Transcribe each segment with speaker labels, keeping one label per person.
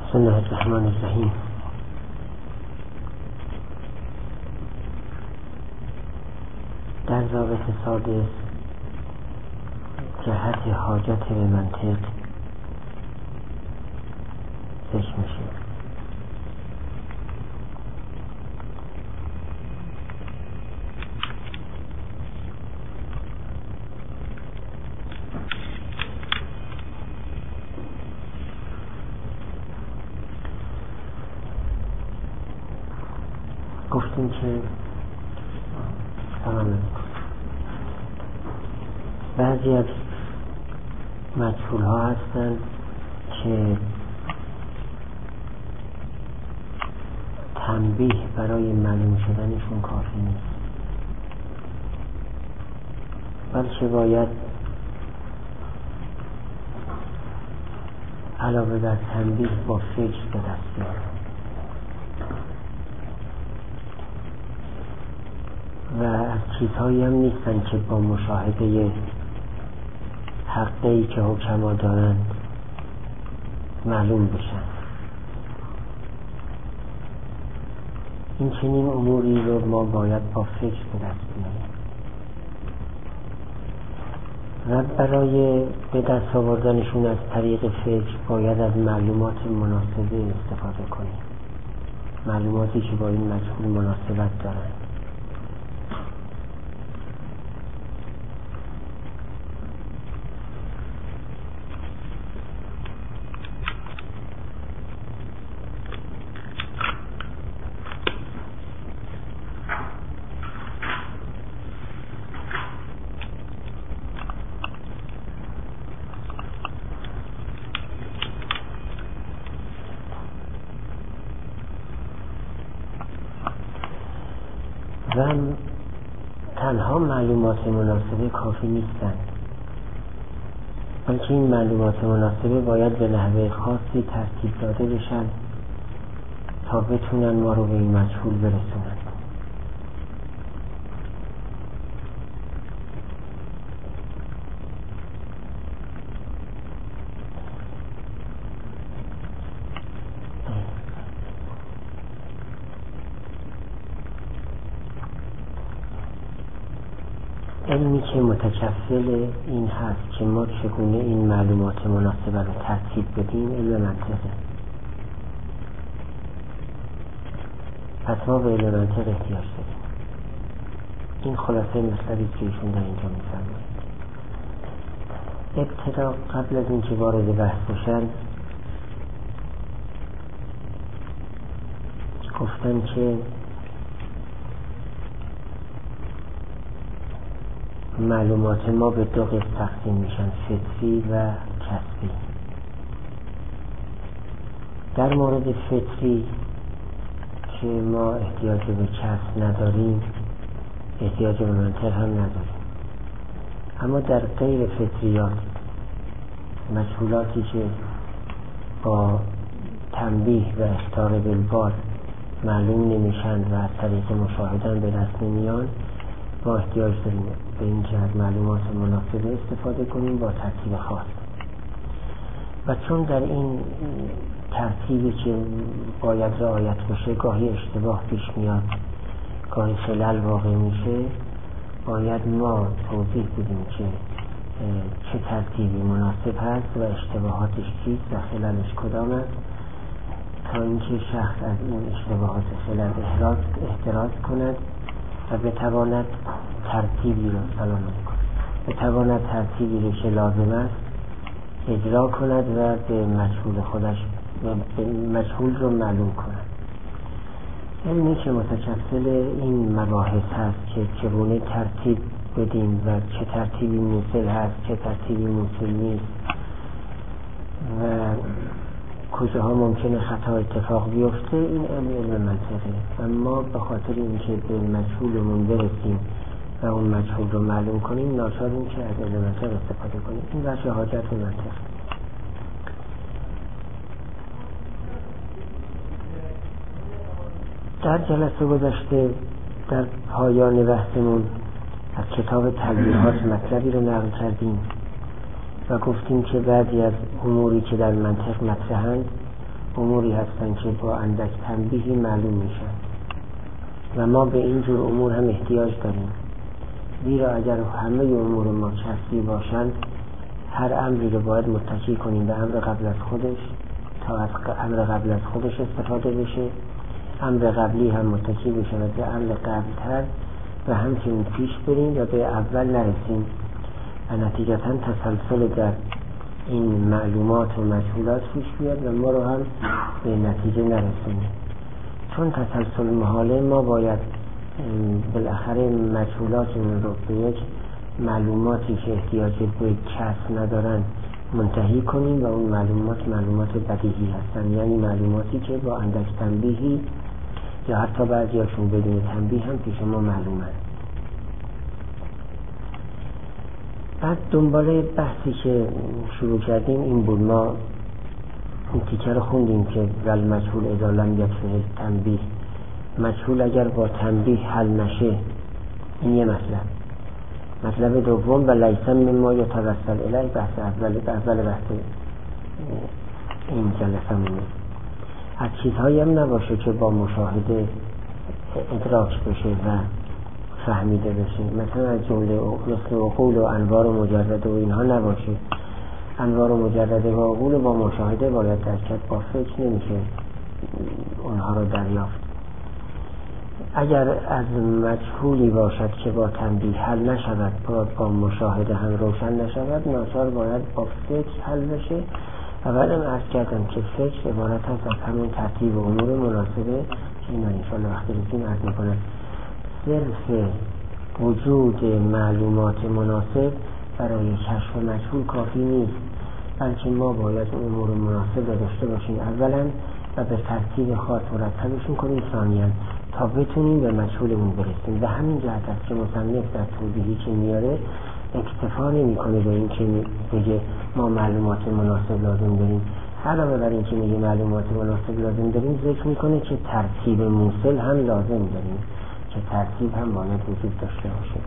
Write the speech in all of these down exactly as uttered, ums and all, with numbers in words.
Speaker 1: بسم الله الرحمن الرحیم. در ضابط سادس جهت حاجت به منطق ذکر میشه. گفتیم که سلام بعضی از مجهول ها هستند که تنبیه برای معلوم شدنشون کافی نیست، بلکه باید علاوه بر تنبیه با فکر به دست بیارن و از چیزهایی هم نیستن که با مشاهده حقی که حکما دارند معلوم بشن. این چنین اموری رو ما باید با فکر به دست بیاریم و برای به دست آوردنشون از طریق فکر باید از معلومات مناسبه استفاده کنیم، معلوماتی که با این مجهول مناسبت دارند. و تنها معلومات مناسبه کافی نیستند، بلکه این معلومات مناسبه باید به نحوه خاصی ترتیب داده بشن تا بتونن ما رو به این مجهول برسونن. علمی که متکفل این هست که ما چگونه این معلومات مناسبه رو ترتیب بدیم علم منطقه. پس ما به علم منطق احتیاج داریم. این خلاصه مطلبی که ایشون در اینجا می‌فرمایند. ابتدا قبل از اینکه وارد بحث بشن گفتن که معلومات ما به دو قسم تقسیم میشن، فطری و کسبی. در مورد فطری که ما احتیاج به کسب نداریم، احتیاج به منطق هم نداریم، اما در غیر فطریات، مجهولاتی که با تنبیه و اخطار بالبال معلوم نمیشن و از طریق مشاهدن به دست نمیان، ما احتیاج داریم به این که از معلومات مناسبه استفاده کنیم با ترتیب خاص. و چون در این ترتیبی که باید رعایت بشه گاهی اشتباه پیش میاد، گاهی خلل واقع میشه، باید ما توضیح بدیم که چه ترتیبی مناسب هست و اشتباهاتش چیست و خللش کدام است، تا اینکه شخص از این اشتباهات خلل احراز احتراز کند و بتواند ترتیبی رو سلام کنه بتواند ترتیبی رو که لازم است اجرا کند و به مجهول خودش به مجهول رو معلوم کند. علمی که متکفل این مباحث هست که چگونه ترتیب بدیم و چه ترتیبی موصل هست چه ترتیبی موصل نیست و کجاها ممکنه خطا اتفاق بیفته، این علم علم منطقه. اما به خاطر اینکه به مجهولمون برسیم و اون مجهول رو معلوم کنیم ناچاریم که از علم منطق استفاده کنیم. این بخش حاجت به منطق. در جلسه گذشته در پایان بحثمون از کتاب تلویحات مطلبی رو نقل کردیم و گفتیم که بعضی از اموری که در منطق مطرحند اموری هستن که با اندک تنبیهی معلوم میشن و ما به این جور امور هم احتیاج داریم، زیرا اگر همه امور ما کسری باشند هر امری رو باید متکی کنیم به امر قبل از خودش تا از امر قبل از خودش استفاده بشه، امر قبلی هم متکی بشه و به امر قبلتر و همچنین پیش بریم و به اول نرسیم و نتیجتا تسلسل در این معلومات و مجهولات پیش بیاد و ما رو هم به نتیجه نرسونیم. چون تسلسل محاله، ما باید بالاخره مجهولاتمون رو به یک معلوماتی که احتیاج به کسب ندارن منتهی کنیم و اون معلومات معلومات بدیهی هستن، یعنی معلوماتی که با اندک تنبیهی یا حتی بعضیاشون بدون تنبیه هم پیش ما معلومه. بعد دنباله بحثی که شروع کردیم این بود، ما این تیکه رو خوندیم که ول مجهول اذا لم یکفه تنبیه، مجهول اگر با تنبیه حل نشه، این یه مطلب. مطلب دوم و لیس مما یتوسل الیه، بحث اول اول بحث این جلسه مونه، از چیزهایی هم نباشه که با مشاهده ادراک بشه و فهمیده بشه، مثلا از جمله مثل عقول و انوار و مجرده و اینها نباشه. انوار و مجرده و عقول با مشاهده باید درک کرد، با فکر نمیشه اونها رو دریافت. اگر از مجهولی باشد که با تنبیه حل نشود، با, با مشاهده هم روشن نشود، ناچار باید با فکر حل بشه. و بعدم عرض کردم که فکر عبارت هست از همین ترتیب امور مناسبه که اینا انشاءالله وقتی رسیم عرض میکنه. صرف وجود معلومات مناسب برای کشف مجهول کافی نیست، بلکه ما باید امور مناسب داشته باشیم اولا و به ترتیب خاص مرتبشون کنیم ثانیاً تا بتونیم به مجهولمون برسیم. و همین جهت است که مصنف در توضیحی که میاره اکتفا نمی‌کنه به این که بگه ما معلومات مناسب لازم داریم، علاوه بر این که میگه معلومات مناسب لازم داریم، ذکر میکنه که ترتیب موصل هم لازم داریم، که ترتیب هم باید وجود داشته باشه.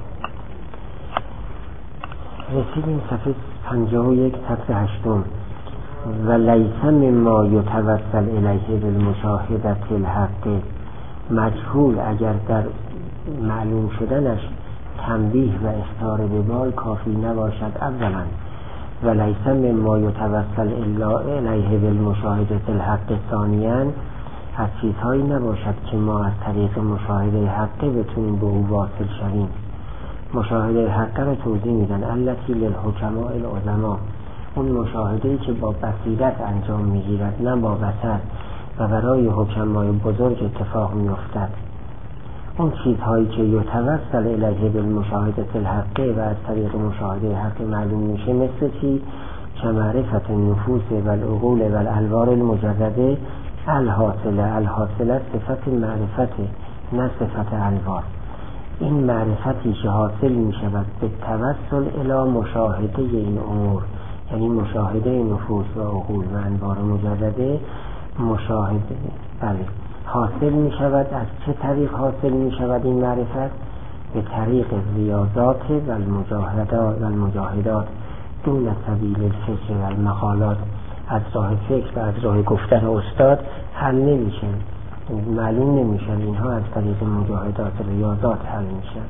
Speaker 1: رسیدیم صفحه پنجاه و یک سطر هشتم. و لیس مما یتوسل الیه بالمشاهدة الحق، مجهول اگر در معلوم شدنش تنبیه و اخطار به بال کافی نباشد اولا، و لیس مما یتوسل الیه بالمشاهدة الحق ثانیا، از چیزهایی نباشد که ما از طریق مشاهده حق بتونیم به او واصل شویم. مشاهده حق را توضیح میدن التی للحکماء العظما، اون مشاهده‌ای که با بصیرت انجام میگیرد نه با بصر و برای حکمای بزرگ اتفاق میافتد. اون چیزهایی که یتوسل الیه بالمشاهده الحق و از طریق مشاهده حق معلوم میشه، مثل چی؟ که معرفت النفوس و العقول و الالوار المجرده الحاصله. الحاصله صفت معرفت نه صفت الوار. این معرفتی که حاصل می شود به توسل الی مشاهده این امور، یعنی مشاهده نفوس و عقول و انوار مجرده، مشاهده بله حاصل می شود. از چه طریق حاصل می شود این معرفت؟ به طریق ریاضات و المجاهدات و المجاهدات دون سبیل الفکر و المقالات. از راه فکر و از راه گفتن استاد حل نمیشن، معلوم نمیشن، اینها از طریق مجاهدات ریاضات حل میشن.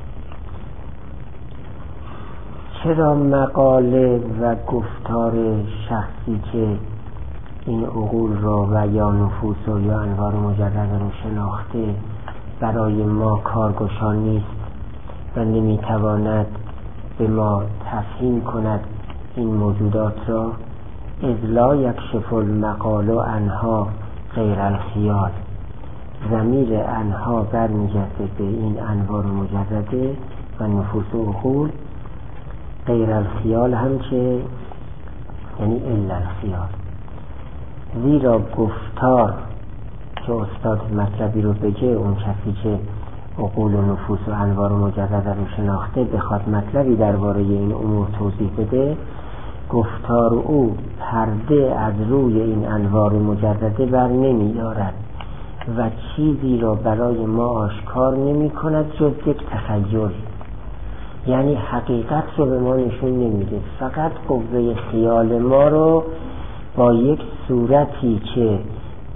Speaker 1: چرا مقاله و گفتار شخصی که این عقول را و یا نفوس و یا انوار مجرده رو شناخته برای ما کارگشا نیست و نمیتواند به ما تفهیم کند این موجودات را؟ اذ لا یکشف المقال و انها غیر الخیال. ضمیر انها برمیگرده به این انوار مجرده و نفوس و عقول، غیر الخیال هم که یعنی الا الخیال. زیرا گفتار که استاد مطلبی رو بگه، اون کسی که عقول و نفوس و انوار مجرده رو شناخته بخواد مطلبی درباره این امور توضیح بده، گفتار او پرده از روی این انوار مجرده بر نمی دارد و چیزی را برای ما آشکار نمی کند جز یک تخیل، یعنی حقیقت رو به ما نشون نمیده، فقط قوه خیال ما رو با یک صورتی که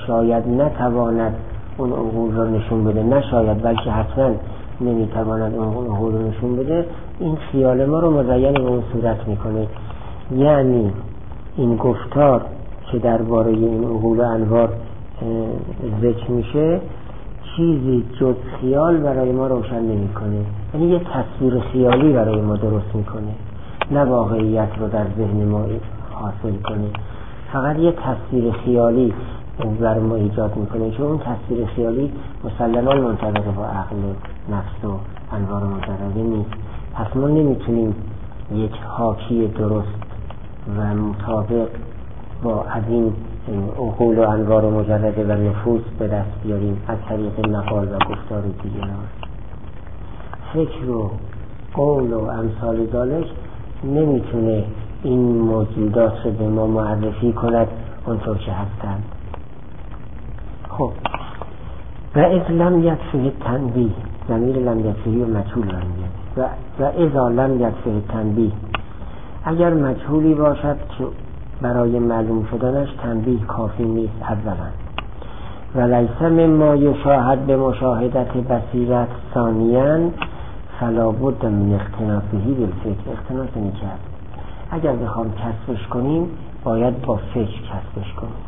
Speaker 1: شاید نتواند اون عقول را نشون بده، نه شاید بلکه حتما نمیتواند اون عقول را نشون بده، این خیال ما رو مزین به اون صورت میکنه. یعنی این گفتار که درباره این عقول و انوار ذکر میشه چیزی جز خیال برای ما روشن نمیکنه، یعنی یه تصویر خیالی برای ما درست میکنه، نه واقعیت رو در ذهن ما حاصل کنه، فقط یه تصویر خیالی بر ما ایجاد میکنه، چون اون تصویر خیالی مسلماً منطبق با عقل نفس و انوار مجرده نیست. پس ما نمیتونیم یک حاکی درست و مطابق با از این عقول و انوار مجرده و نفوس به دست بیاریم از طریق مقال و گفتار دیگران. فکر و قول و امثال ذالک نمیتونه این موجودات رو به ما معرفی کند اونطور که هستند. خب و اذ لم یدفع تنبیه، ضمیر لم یدفعی و مجهول رو میگه و و اذا لم یدفع تنبیه، اگر مجهولی باشد که برای معلوم شدنش تنبیه کافی نیست اولا، و لیس مما یشاهد به مشاهدت بصیرت ثانیاً فلا بد من اقتناصه بالفکر. اقتناص میکرد اگر بخوام کسبش کنیم باید با فکر کسبش کنیم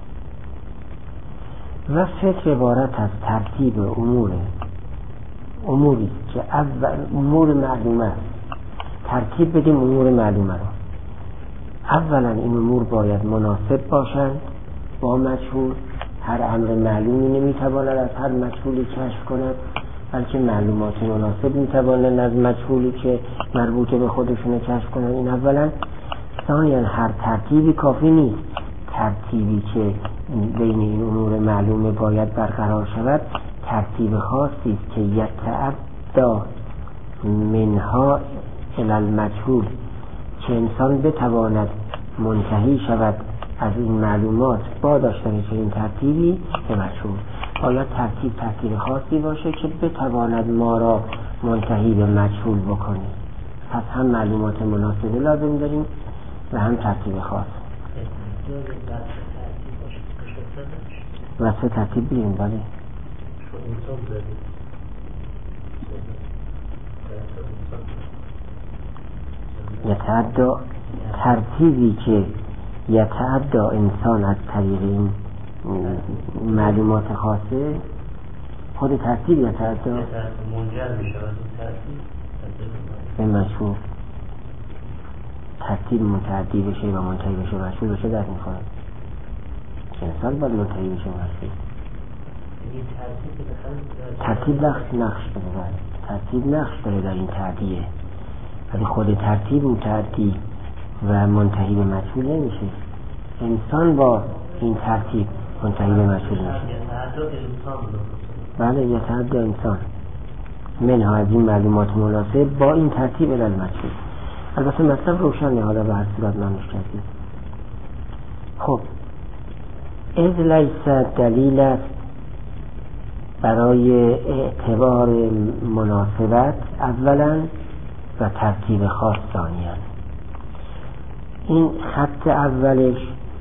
Speaker 1: و فکر عبارت از ترتیب امور اموری که اول امور معلومه است، ترتیب بدیم امور معلومه رو. اولا این امور باید مناسب باشند با مجهول، هر امر معلومی نمیتواند از هر مجهولی کشف کند، بلکه معلومات مناسب میتوانند از مجهولی که مربوطه به خودشون کشف کنند. این اولا. ثانیاً هر ترتیبی کافی نیست، ترتیبی که بین این امور معلومه باید برقرار شود ترتیب خاصی است که یتعدی منها الی المجهول، که انسان بتواند منتهی شود از این معلومات با داشتن چنین ترتیبی به مجهول. باید ترتیب ترتیب خاصی باشه که بتواند ما را منتهی به مجهول بکنه. پس هم معلومات مناسبه لازم داریم و هم ترتیب خاص. و سه ترتیب بیریم بله یتعدی، ترتیبی که یتعدی انسان از طریق این معلومات خاصه، خود ترتیب یتعدی منجر میشه به مشهور، ترتیب متعدی بشه و منتهی بشه مشهور بشه در میخواد انسان باید منتهی بشه مشهور. ترتیب نقش نقش داره ترتیب نقش داره در این تعدیه، ولی خود ترتیب متعدی و منتهی به مجهول نمیشه. انسان با این ترتیب منتهی به مجهول میشه. بله یتعدی انسان منها از این معلومات مناسب با این ترتیب الی المجهول. البته مطلب روشنه، حالا به هر صورت معنیش کردیم. خب اذ لیس دلیل است برای اعتبار مناسبت اولا و ترتیب خاص ثانیاً. این خط اولش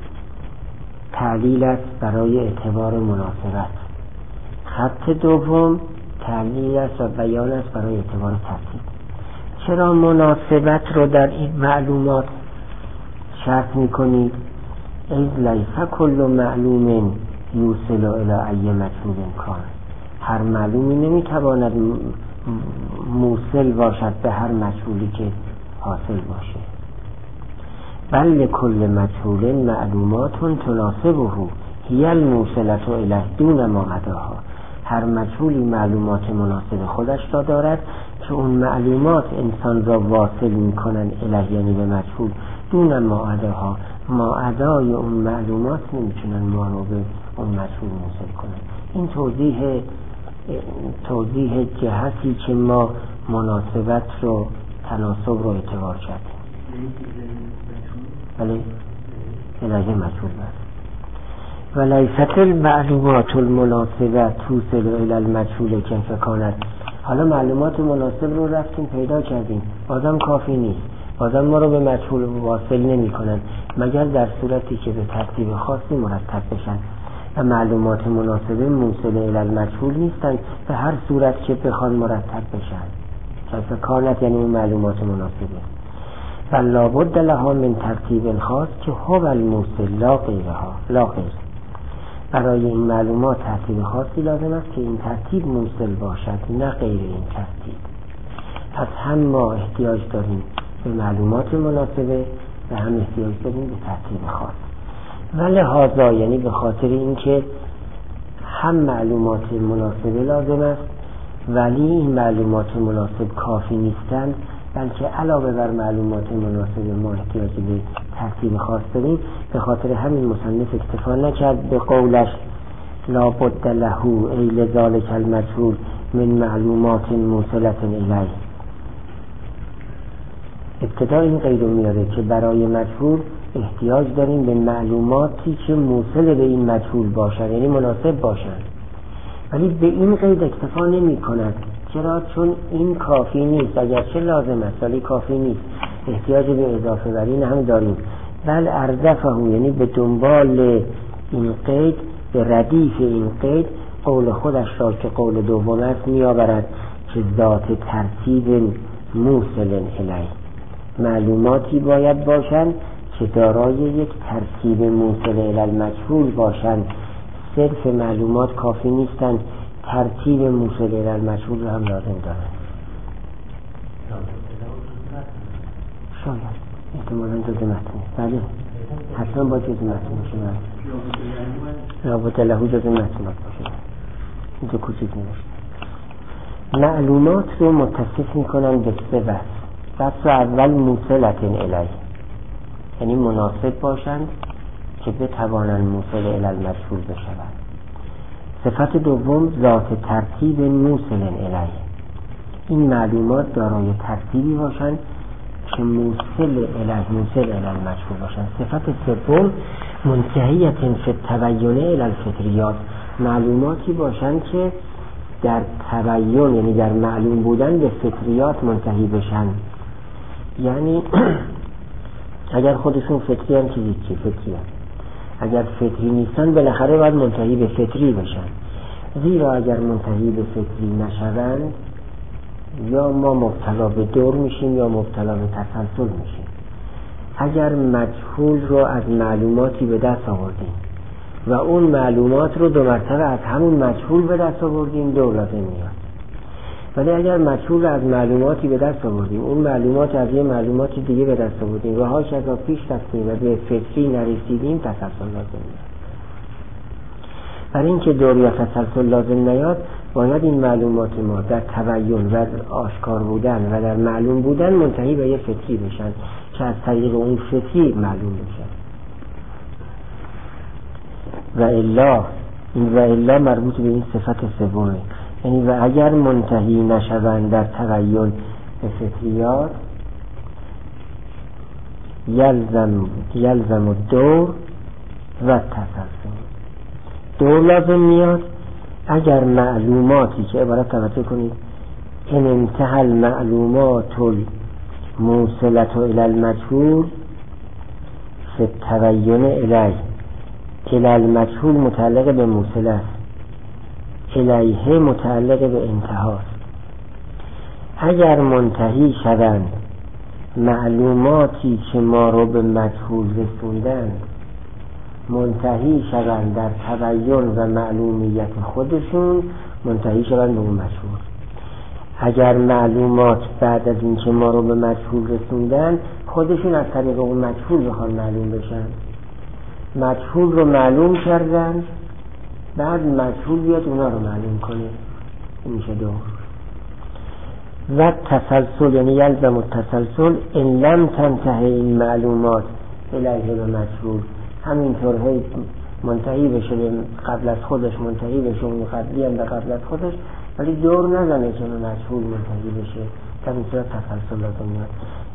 Speaker 1: تعلیل است برای اعتبار مناسبت، خط دوم تعلیل است و بیان است برای اعتبار ترتیب. چرا مناسبت رو در این معلومات شرط میکنید؟ اذ لیس کل معلوم یوصل الی ای مجهول کان، هر معلومی نمیتواند موصل باشد به هر مجهولی که حاصل باشه. بل کل مجهول معلومات تناسبه هی الموصلة الیه دون ما عداها، هر مجهولی معلومات مناسب خودش را دارد که اون معلومات انسان را واصل میکنن الیه، یعنی به مجهول، دون ما عداها، ما عدای اون معلومات نمیتونن ما رو به اون مجهول موصل کنن. این توضیح توضیح جهتی که ما مناسبت رو تناسب رو اعتبار کردیم. ولی الیه مجهول بست و لیست المعلومات المناسبه توصل الی المجهول کیف کانت. حالا معلومات مناسب رو رفتیم پیدا کردیم، بازم کافی نیست، بازم ما رو به مجهول واصل نمی کنن مگر در صورتی که به ترتیب خاصی مرتب بشن. و معلومات مناسبه موصل الی المجهول نیستند به هر صورت که بخوان مرتب بشن. کسا کانت یعنی اون معلومات مناسبه و لابد لها من ترتیب الخاص که هو الموصل لا غیرها لا غیر. برای این معلومات ترتیب خاصی لازم است که این ترتیب موصل باشد نه غیر این ترتیب. پس هم ما احتیاج داریم به معلومات مناسبه و هم احتیاج داریم به ترتیب خاص. و لحاظا یعنی به خاطر اینکه هم معلومات مناسبه لازم است ولی این معلومات مناسب کافی نیستند، بلکه علاوه بر معلومات مناسب ما احتیاج به ترتیب خاص داریم. به خاطر همین مصنف اکتفا نکرد به قولش لا بد له ای لذالک المجهول من معلومات موصلة الیه. ابتدا این قید رو میاره که برای مجهول احتیاج داریم به معلوماتی که موصل به این مجهول باشن، یعنی مناسب باشن. ولی به این قید اکتفا نمی کند. چرا؟ چون این کافی نیست، اگرچه لازم است ولی کافی نیست، احتیاج به اضافه بر این هم داریم. بل اردفه یعنی به دنبال این قید، به ردیف این قید قول خودش را که قول دوم است میآورد که ذات ترتیب موصل الیه، معلوماتی باید باشند که دارای یک ترتیب موصل الی المجهول باشند. صرف معلومات کافی نیستند، ترتیب موصل الی المجهول را هم لازم دارند. شاید احتمالاً جز متن، بله حتما با جز متن باشه، رابط لهو جز متن باشه. اینجا کوچیک نوشته معلومات رو متصف میکنن به سه بس. بس اول موصلة الیه، یعنی مناسب باشند که بتوانند موصل الی المجهول بشوند. صفت دوم ذات ترتیب موصل الیه، این معلومات دارای ترتیبی باشند که موصل الیه موصل الی المجهول باشند. صفت سوم منتهیة فی التبین الی الفطریات، معلوماتی باشند که در تبین یعنی در معلوم بودن به فطریات منتهی بشن. یعنی اگر خودشون فطری هم که هیچی فطری هم. اگر فطری نیستن بالاخره باید منتهی به فطری بشن، زیرا اگر منتهی به فطری نشوند یا ما مبتلا به دور میشیم یا مبتلا به تسلسل میشیم. اگر مجهول رو از معلوماتی به دست آوردیم و اون معلومات رو دو مرتبه از همون مجهول به دست آوردیم دور لازم میاد. ولی اگر مجهول از معلوماتی به دست آوردیم اون معلومات از یه معلوماتی دیگه به دست آوردیم و هاش از پیش رفتیم و به فطری نرسیدیم تسلسل لازم میاد. برای اینکه دور یا تسلسل لازم نیاد باید این معلومات ما در تبین و آشکار بودن و در معلوم بودن منتهی به یه فطری بشن که از طریق اون فطری معلوم بشن. و الا این و الا مربوط به این صفت سومه، یعنی و اگر منتهی نشوند در تبین به فطریات یلزم یلزم الدور و تسلسل، دور لازم میاد اگر معلوماتی که عبارت توجه کنید ان انتهى المعلومات الموصلة الى المجهول فی التبین الیه، الی المجهول متعلق به موصل است، الیه متعلق به انتهاست. اگر منتهی شوند معلوماتی که ما رو به مجهول رسوندن منتهی شوند در تبین و معلومیت خودشون منتهی شوند به اون مجهول. اگر معلومات بعد از این که ما رو به مجهول رسوندن خودشون از طریق اون مجهول بخوان معلوم بشن، مجهول رو معلوم کردن بعد مجهول بیاد اونا رو معلوم کنه، این میشه دور. و تسلسل یعنی یلزم التسلسل ان لم تنتهی این معلومات الیه به مجهول، همینطور هی منتهی بشه به قبل از خودش، منتهی بشه اون قبلی هم به قبل از خودش، ولی دور نزنه که به مجهول منتهی بشه، در این صورت تسلسل لازم میاد.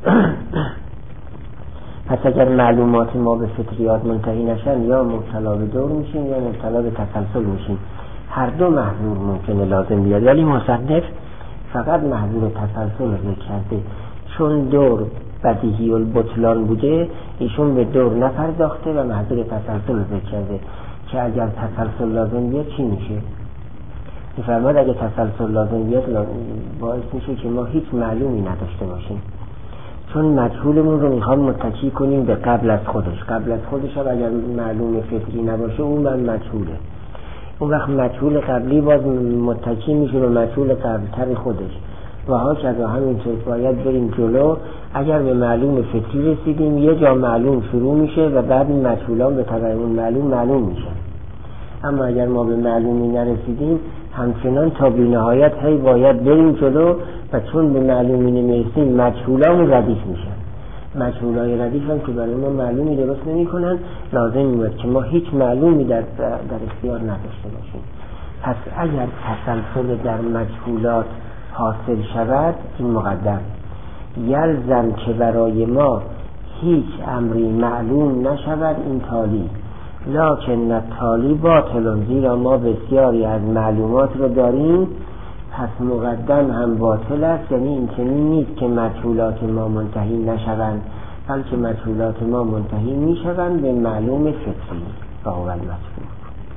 Speaker 1: پس اگر معلومات ما به فطریات منتهی نشن یا مبتلا به دور میشیم یا مبتلا به تسلسل میشیم، هر دو محظور ممکنه لازم بیاد. ولی مصنف فقط محظور تسلسل رو ذکر کرده، چون دور بدیهی البطلان بوده ایشون به دور نپرداخته و محظور تسلسل رو ذکر کرده. که اگر تسلسل لازم بیاد چی میشه؟ میفرماد اگر تسلسل لازم بیاد باعث میشه که ما هیچ معلومی نداشته باشیم، چون مجهولمون رو میخوام متکی کنیم به قبل از خودش. قبل از خودش هم اگر معلوم فطری نباشه اون من مجهوله. اون وقت مجهول قبلی باز متکی میشه به مجهول قبلتر خودش و هاکذا. همینطور باید بریم جلو. اگر به معلوم فطری رسیدیم یه جا معلوم شروع میشه و بعد این مجهولان به تبع اون معلوم معلوم میشن. اما اگر ما به معلومی نرسیدیم همچنان تا بی نهایت هی باید بریم جلو و چون به معلومی نمیرسیم مجهولان ردیف میشن. مجهولای ردیف هم که برای ما معلومی درست نمی کنن، لازم میاد که ما هیچ معلومی در, در اختیار نداشته باشیم. پس اگر تسلسل در مجهولات حاصل شود، این مقدم یلزم که برای ما هیچ امری معلوم نشود این تالی، لکن تالی باطل، زیرا ما بسیاری از معلومات رو داریم، پس مقدم هم باطل است. یعنی این چنین نیست که مجهولات ما منتهی نشوند، بلکه مجهولات ما منتهی میشوند به معلوم فطری و هو المجهول.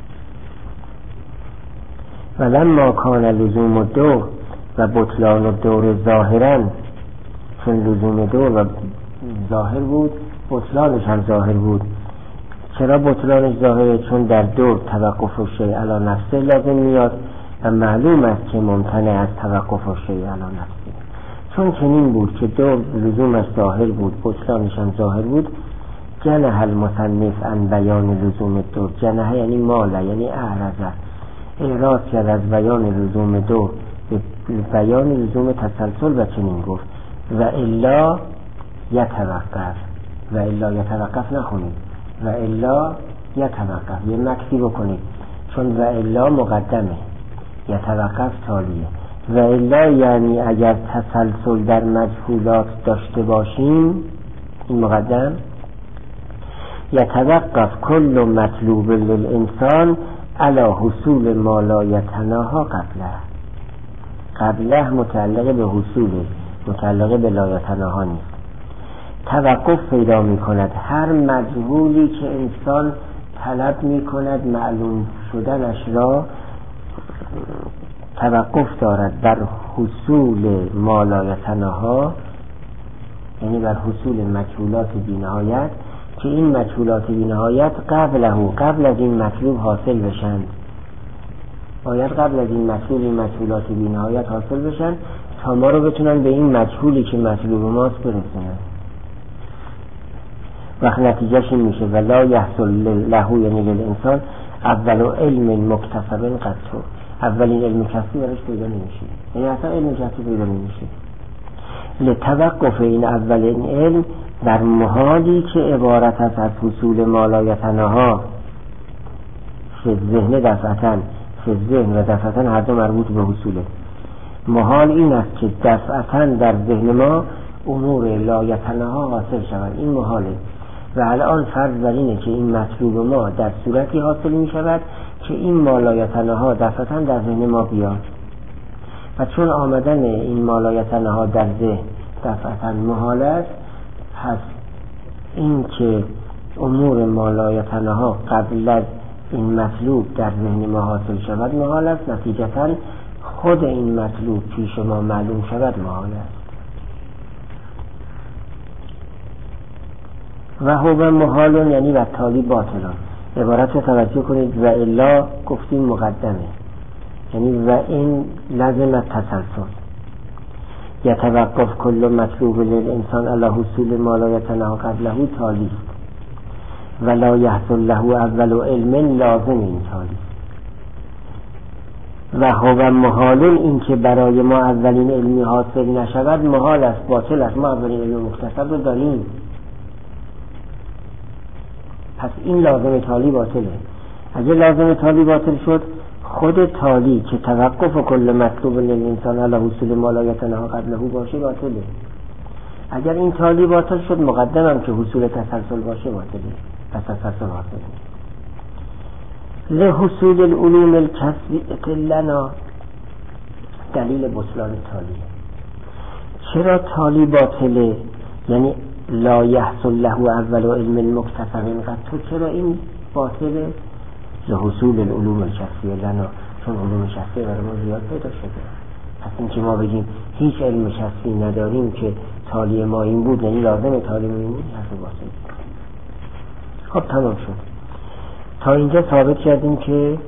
Speaker 1: ولما کان لزوم الدور و بطلان الدور ظاهرا، چون لزوم دور و ظاهر بود بطلانش هم ظاهر بود. چرا بطلانش ظاهره؟ چون در دور توقف الشیء علی نفسه لازم میاد و معلوم است که ممتنع از توقف الشیء علی نفسه. چون چنین بود که دور لزومش ظاهر بود بطلانش هم ظاهر بود، جنح المصنف عن بیان لزوم دور. جنح یعنی ماله، یعنی اعرضه، اعراض کرد از بیان لزوم دور به بیان لزوم تسلسل و چنین گفت و الا یتوقف. و الا یتوقف نخونید، و الا یتوقف، یه مکسی بکنید، چون و الا مقدمه، یتوقف تالیه. و الا یعنی اگر تسلسل در مجهولات داشته باشیم، این مقدم، یتوقف کل مطلوب للانسان علی حصول ما لا یتناها قبله. قبله متعلق به حصوله، متعلق به لا یتناها نیست. توقف پیدا می کند هر مجهولی که انسان طلب می کند معلوم شدنش را، توقف دارد بر حصول ما لا یتناها، یعنی بر حصول مجهولات بی نهایت، که این مجهولات بی نهایت قبله، قبل از این مطلوب حاصل بشند. باید قبل از این مطلوب این مجهولات بی نهایت حاصل بشن تا ما رو بتونن به این مجهولی که مطلوب ماست برسونن. وقت نتیجهش این میشه ولا یحصل له، یعنی للانسان اول علم مکتسب قطع، اولین علم کسبی برش پیدا نمیشه، یعنی اصلا علم کسبی پیدا نمیشه. لتوقف این اولین علم در محالی که عبارت است از حصول ما لا یتناها فی ذهن دفعتن، فی ذهن و دفعتن هر دو مربوط به حصوله. محال این است که دفعتن در ذهن ما امور لا یتناها حاصل شود، این محاله. و الان فرض بر اینه که این مطلوب ما در صورتی حاصل می شود که این ما لا یتناها دفعتن در ذهن ما بیاد، و چون آمدن این ما لا یتناها در ذهن دفعتن محال است، پس این که امور ما لا یتناها قبل از این مطلوب در ذهن ما حاصل شود محال است، نتیجتاً خود این مطلوب پیش ما معلوم شود محال است. و هو محال یعنی و تالی باطلان. عبارت رو توجه کنید، و الا گفتیم مقدمه، یعنی و این لازم تسلسل. یتوقف کل مطلوب للانسان علی حصول ما لا یتناها قبله تالی است، و لا یحصل له اول علم لازم این تالی. و هو محال، این که برای ما اولین علمی حاصل نشود محال است، باطل است. ما اولین علم مکتسب رو داریم، پس این لازم تالی باطله. اگه لازم تالی باطل شد، خود تالی که توقف کل مطلوب للانسان علی حصول ما لا یتناها قبله باشه باطله. اگر این تالی باطل شد، مقدمم که حصول تسلسل باشه باطله، پس تسلسل حاصله. لحصول العلوم الکسبیة لنا، دلیل بطلان تالی. چرا تالی باطله؟ یعنی لا یحصل له اول علم المکتسب قطع، چرا این باطله؟ لحصول العلوم الشخصیه لنا، چون علوم شخصیه برای ما زیاد پیدا شده. پس این که ما بگیم هیچ علم شخصی نداریم که تالی ما این بود یعنی لازم تالی ما این بود، حرف باطل. خب تمام شد. تا اینجا ثابت کردیم که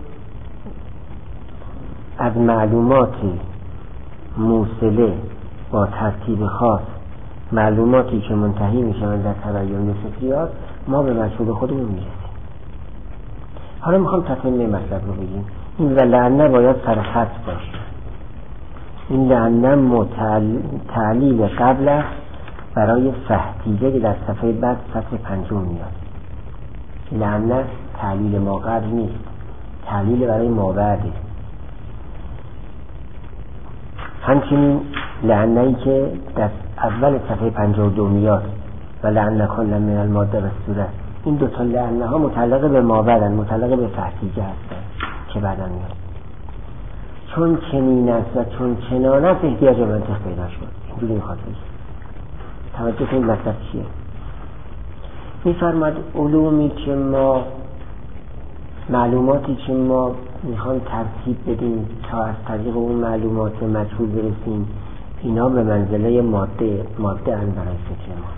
Speaker 1: از معلومات موصله با ترتیب خاص، معلوماتی که منتهی میشوند در تبیین به فکریات، ما به مشهود خودمون میرسیم. حالا میخوام تطمیم مطلب رو بگیم. این و لعنه باید سرخط باشه. این لعنه تعلیل قبل است برای فهتیجه که در صفحه بعد سطر پنجم میاد. لعنه تعلیل ما قبل نیست، تعلیل برای ما بعده. همچنین لعنه ای که در اول صفحه پنجاه و دو میاد و لعنه کل من الماده و صورت، این دوتا لعنه ها متعلق به ما بعدن، متعلق به فهتیجه هستن که بعدا میاد. چون چنین است و چون چنان است احتیاج به منطق پیدا شد. اینجوری میخواد بگه. توجه کنید مطلب چیه؟ میفرماد علومی که ما، معلوماتی که ما میخوام ترتیب بدیم تا از طریق اون معلومات به مجهول برسیم، اینا به منزله ماده ماده ان برای فکر ما.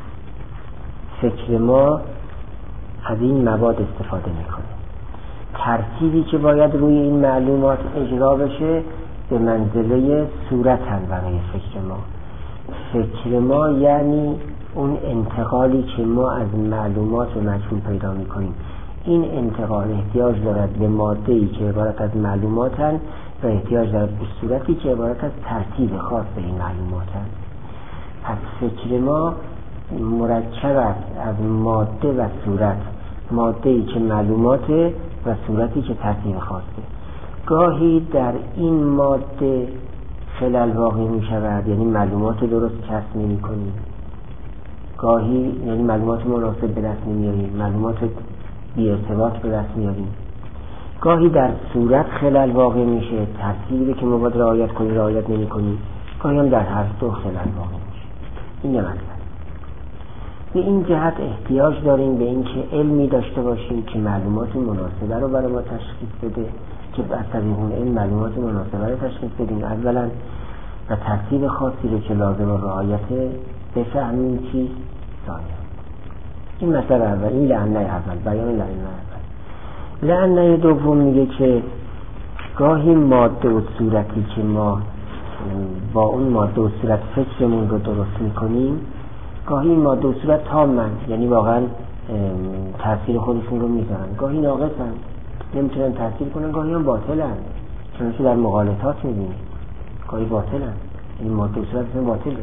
Speaker 1: فکر ما از این مواد استفاده میکنه. ترتیبی که باید روی این معلومات اجرا بشه به منزله صورتن برای فکر ما. فکر ما یعنی اون انتقالی که ما از معلومات به مجهول پیدا میکنیم. این انتقال احتیاج دارد به ماده‌ای که عبارت از معلوماتن و احتیاج دارد به صورتی که عبارت از ترتیب خاص به این معلوماتن. پس فکر ما مرکب است از ماده و صورت، ماده‌ای که معلوماته و صورتی که ترتیب خاصه. گاهی در این ماده خلل واقع می شود، یعنی معلومات درست کسب نمی کنیم. گاهی یعنی معلومات مناسب به دست نمیاریم، معلومات بی ارتباط به دست میاریم. گاهی در صورت خلل واقع میشه، ترتیبی که ما باید رعایت کنیم رعایت نمی کنیم. گاهی هم در هر دو خلل واقع میشه. این یه مطلب. به این جهت احتیاج داریم به این که علمی داشته باشیم که معلومات مناسبه رو برای ما تشخیص بده، که از طریق اون علم معلومات مناسبه رو تشخیص بدیم اولا، و ترتیب خاصی رو که لازم رعایت بفهمیم چی ثانیا. این مسئله اول، این لعنه اول، بیان لعنه اول. لعنه دوم میگه که گاهی ماده و صورتی که ما با اون ماده و صورت فکرمون رو درست میکنیم، گاهی ماده و صورت تامن، یعنی واقعا تاثیر خودشون رو میذارن، گاهی ناقصن، نمیتونن تاثیر کنن، گاهی هم باطلن، چنانچه در مغالطات میبینیم گاهی باطلن، یعنی ماده و صورت باطله.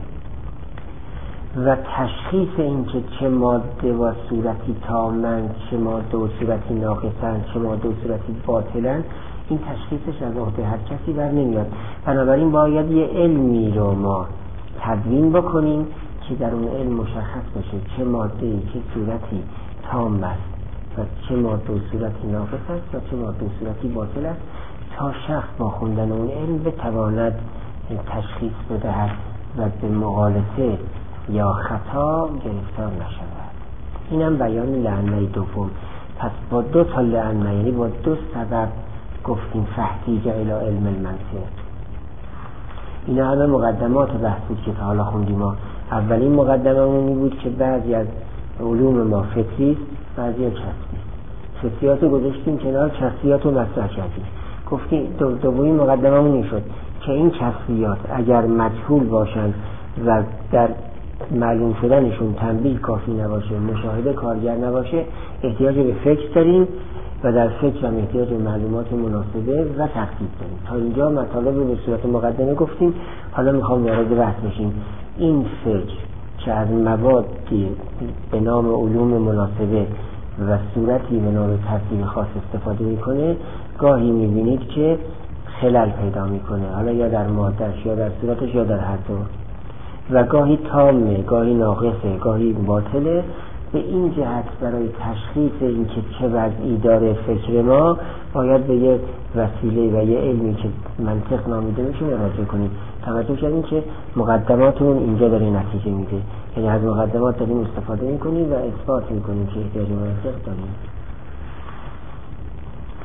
Speaker 1: و تشخیص این که چه ماده و صورتی تامن، چه ماده و صورتی ناقصن، چه ماده و صورتی باطلن، این تشخیصش از عهده هر کسی بر نمیاد. بنابراین باید یه علمی رو ما تدوین بکنیم که در اون علم مشخص بشه چه ماده‌ای چه صورتی تام است و چه ماده و صورتی ناقص است و چه ماده و صورتی باطل است، تا شخص با خوندن اون علم بتواند تشخیص بدهد و به مغالطه یا خطا گرفتار نشود. اینم بیان لعنه دوم. پس با دو تا لعنه، یعنی با دو سبب گفتیم فهتیجه الی علم المنطق. اینا همه مقدمات بحث بود که تا حالا خوندیم. ما اولین مقدممون این بود که بعضی از علوم ما فطری است، بعضی از کسبی. فطریات رو گذاشتیم کنار، کسبیات رو مطرح کردیم. گفتیم دو دومین مقدممون این شد که این کسبیات اگر مجهول باشند و در معلوم شدنشون تنبیه کافی نباشه، مشاهده کارگر نباشه، احتیاج به فکر داریم و در فکر هم احتیاج به معلومات مناسبه و ترتیب داریم. تا اینجا مطالب رو به صورت مقدمه گفتیم. حالا میخوام وارد بحث بشیم. این فکر که از موادی به نام علوم مناسبه و صورتی به نام ترتیب خاص استفاده میکنه، گاهی میبینید که خلل پیدا میکنه، حالا یا در مادهش یا در صورتش یا در هر دو، و گاهی تامه، گاهی ناقصه، گاهی باطله. به این جهت برای تشخیص این که چه وضعی داره فکر ما، باید به یه وسیله و یه علمی که منطق نامیده میشه مراجعه کنیم. توجه کردیم که مقدماتمون اینجا داره نتیجه میده، یعنی از مقدمات داریم استفاده میکنیم و اثبات میکنیم که احتیاج منطق داریم.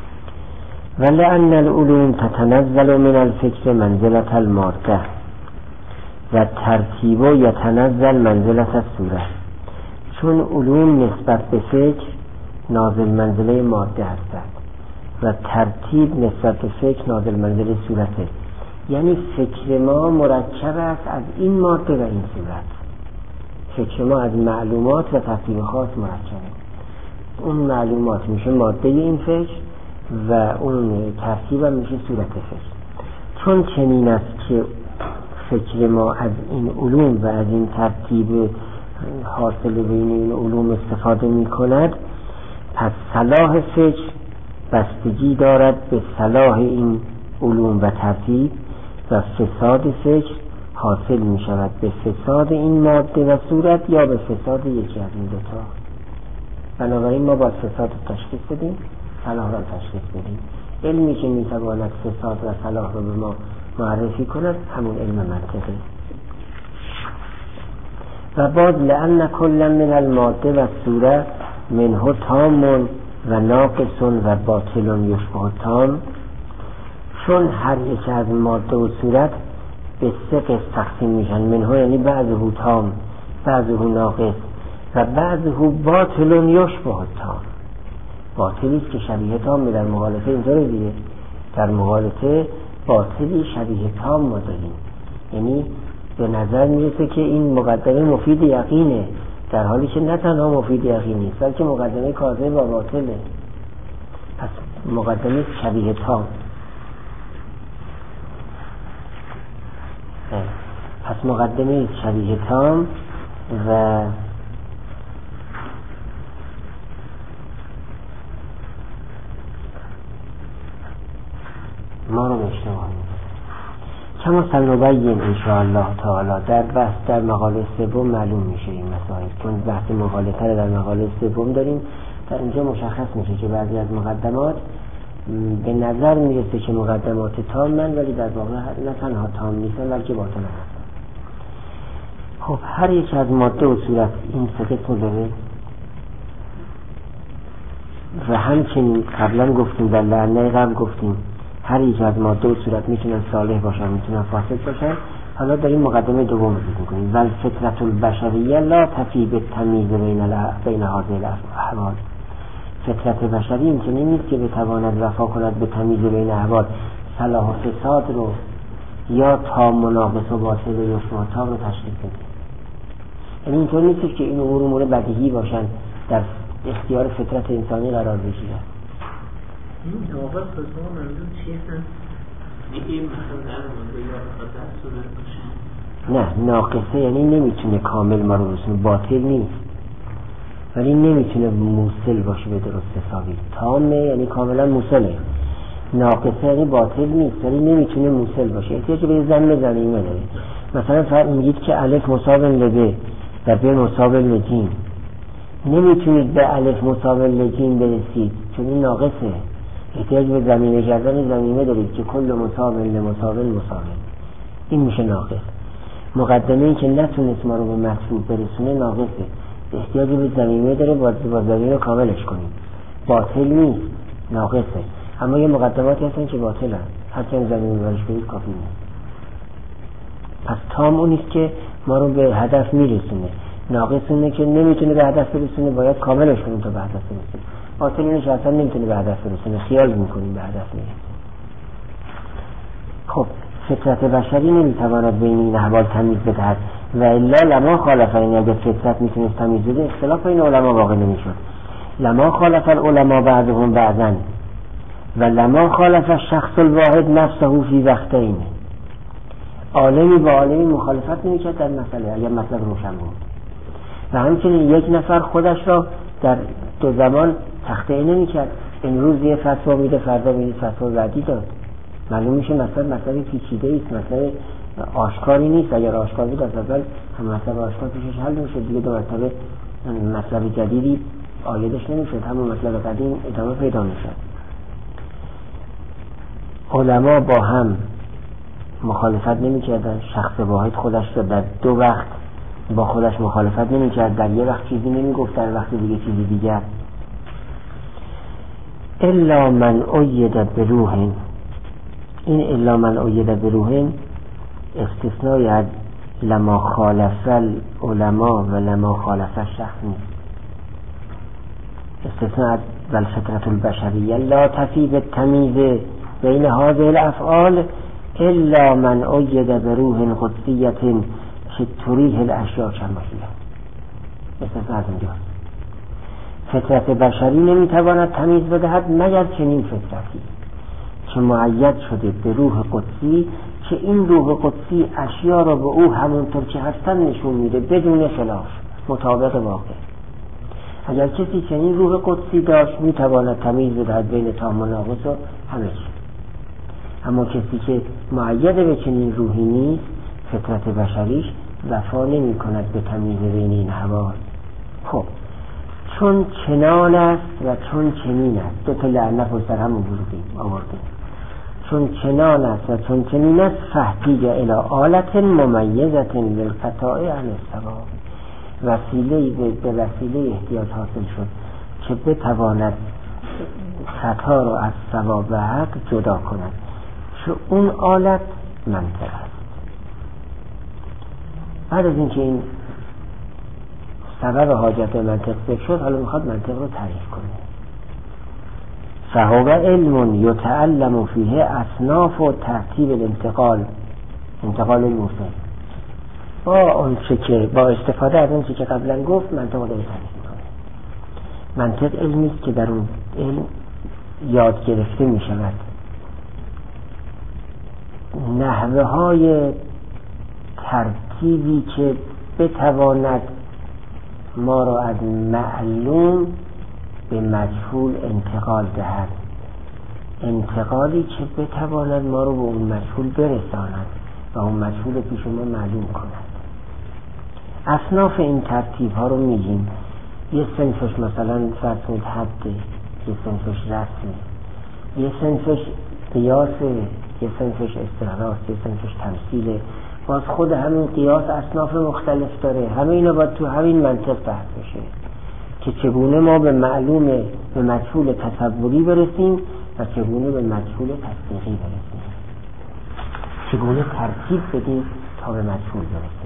Speaker 1: ولأن العلوم تتنزل من الفکر منزلة الماده و ترتیب یتنزل منزلة الصورة. چون علوم نسبت به فکر نازل منزله ماده هستند و ترتیب نسبت به فکر نازل منزله صورته، یعنی فکر ما مرکب است از این ماده و این صورت. فکر ما از معلومات و ترتیب خاص مرکبه. اون معلومات میشه ماده این فکر و اون ترتیب هم میشه صورت فکر. چون چنین است که فکر ما از این علوم و از این ترتیب حاصل بین این علوم استفاده میکند، پس صلاح فکر بستگی دارد به صلاح این علوم و ترتیب و فساد فکر حاصل می شود به فساد این ماده و صورت یا به فساد یکی از این دوتا. بنابراین ما باید فساد رو تشخیص بدیم، صلاح را تشخیص بدیم. علمی که می تواند فساد و صلاح رو به ما معرفی کند همون علم منطقی. و باز لأن کل من الماده و صورت منه تام و ناقص و باطل یشبه تام. چون هر یک از ماده و صورت به سه قسم تقسیم میشن، منه یعنی بعضه تام، بعضه ناقص و بعضه باطل یشبه تام. باطلی که شبیه تام در مغالطه اینطوره دیگه، در مغالطه باطلی شبیه تام ما داریم. یعنی به نظر میرسه که این مقدمه مفید یقینه، در حالی که نه تنها مفید یقین نیست بلکه مقدمه کاذب و باطله. پس مقدمه شبیه تام. پس مقدمه شبیه تام و ما رو اشتباه کما سنبین انشاءالله تعالی در بحث در مقاله سوم معلوم میشه این مسائل. چون بحث مقالطه رو در مقاله سوم داریم، در اینجا مشخص میشه که بعضی از مقدمات به نظر میرسه که مقدمات تامن ولی در واقع نه تنها تام نیستن بلکه باطل هستن. خب هر یک از ماده و صورت این سه قسم داره و همچنین قبلا گفتیم در لعنه قبل گفتیم هر یک از ماده و صورت میتونن صالح باشن میتونن فاسد باشن. حالا داریم مقدمه دوم رو میکنیم. ول فطرت البشریه لا تفی بالتمییز بین بین هذه الاحوال. فطرت بشری این چنین نیست که بتواند وفا کند به تمییز بین احوال، صلاح و فساد رو یا تام و ناقص و باطل و یشبه تام رو تشخیص بده. یعنی اینطور نیست که این امور امور بدیهی باشن در اختیار فطرت انسانی قرار بگیرن.
Speaker 2: این ناقص فساد منظور چیه هست؟ این مثلا در مورد یا خاطر صورت باشه؟
Speaker 1: نه، ناقصه یعنی نمیتونه کامل ما رو رسونه، باطل نیست ولی نمیتونه موصل باشه به درست حسابی. تامه یعنی کاملا موصله. ناقصه یعنی باطل نیست ولی نمیتونه موصل باشه، احتیاج به ضم ضمیمه داره. مثلا فرض میگید که الف مساوی لب و ب مساوی لجیم، نمیتونید به الف مساوی لجیم برسید چون این ناقصه. احتیاج به ضمیمه کردن ضمیمه دارید که کل مساوی لمساوی مساوی، این میشه ناقص. مقدمه این که نتونست ما رو به مطلوب برسونه ناقصه، احتیاج به ضمیمه داره، باید با ضمیمه رو کاملش کنیم. باطل نیست، ناقصه. اما یه مقدماتی هستن که باطلن، هر چند ضمیمه برش برید کافی نیست. پس تام اونیست که ما رو به هدف میرسونه، ناقص اونه که نمیتونه به هدف برسونه، باید کاملش کنیم تا به هدف برسونه. باطل اینه که اصلا نمیتونه به هدف برسونه، خیال میکنیم به هدف میرسونه. خب فطرت بشری نمیتواند بین این احوال تمیز بدهد و الا لما خالف، این اگر فطرت میتونست تمیز بده اختلاف این علما واقع نمیشد. لما خالف العلماء بعضهم بعضا و لما خالف الشخص الواحد نفسه فی وقتین. عالمی با عالمی مخالفت نمیکرد در مسئله اگر مطلب روشن بود، و همچنین یک نفر خودش را در دو زمان تخطئه نمیکرد. امروز یه فتوا میده فردا میده فتوا بعدی داد. معلوم میشه مثلا مسئله پیچیده است، مسئله آشکاری نیست. اگر آشکار بود از اول هم مسئله آشکار پیشش حل میشه دیگه، دو مرتبه مطلب جدیدی آیدش نمیشد، همون مطلب قدیم ادامه پیدا میشد. علما با هم مخالفت نمیکردن. شخص واحد خودش را در دو وقت با خودش مخالفت نمیکرد، در یه وقت چیزی نمیگفت در وقت دیگه چیزی دیگر. الا من اید بروح، این الا من اید بروح استثنای از لما خالف العلماء و لما خالف الشخص نیست، استثناء از والفطرة البشریه لا تفی بالتمیز بین هذه الافعال الا من اید بروح قدسیه که تریح الاشیاء کما هی. استثناء از اینجا فطرت بشری نمیتواند تمیز بدهد مگر چنین فطرتی که مؤید شده به روح قدسی که این روح قدسی اشیا را به او همونطور که هستن نشون میده بدون خلاف، مطابق واقع. اگر کسی چنین روح قدسی داشت میتواند تمیز بدهد بین تام و ناقص و همه چی. اما کسی که مؤید به چنین روحی نیست، فطرت بشریش وفا نمی کند به تمیز بین این حواس. خب چون چنان است و چون چنین است، دو تا لعنه پشت سر هم آوردیم. چون چنان است و چون چنین است فاحتیج الی آلة ممیزة للقطاع عن الصواب، وسیله به وسیله احتیاج حاصل شد که بتواند خطا را از صواب و حق جدا کند، چون اون آلت منطق است. بعد از اینکه این سبب حاجت منطق ذکر شد، حالا میخواد منطق رو تعریف کنه. فهو علم یتعلم فیه اصناف و ترتیب الانتقال، انتقال الموصل، با اون چه که با استفاده از اون چه که قبلا گفت منطق رو تعریف میکنه. منطق علمی است که در اون علم یاد گرفته میشود نحوه های ترتیبی که بتواند ما را از معلوم به مجهول انتقال دهد، انتقالی که بتواند ما رو به اون مجهول برساند و اون مجهول پیش ما معلوم کند. اصناف این ترتیب ها رو میگیم. یه صنفش مثلا فرض کنید حده، یه صنفش رسمه، یه صنفش قیاسه، یه صنفش استعراض، یه صنفش تمثیله. باز خود همین قیاس اصناف مختلف داره. همه اینا باید تو همین منطق بحث بشه که چگونه ما به معلوم به مجهول تصوری برسیم و چگونه به مجهول تصدیقی برسیم، چگونه ترتیب بدیم تا به مجهول برسیم.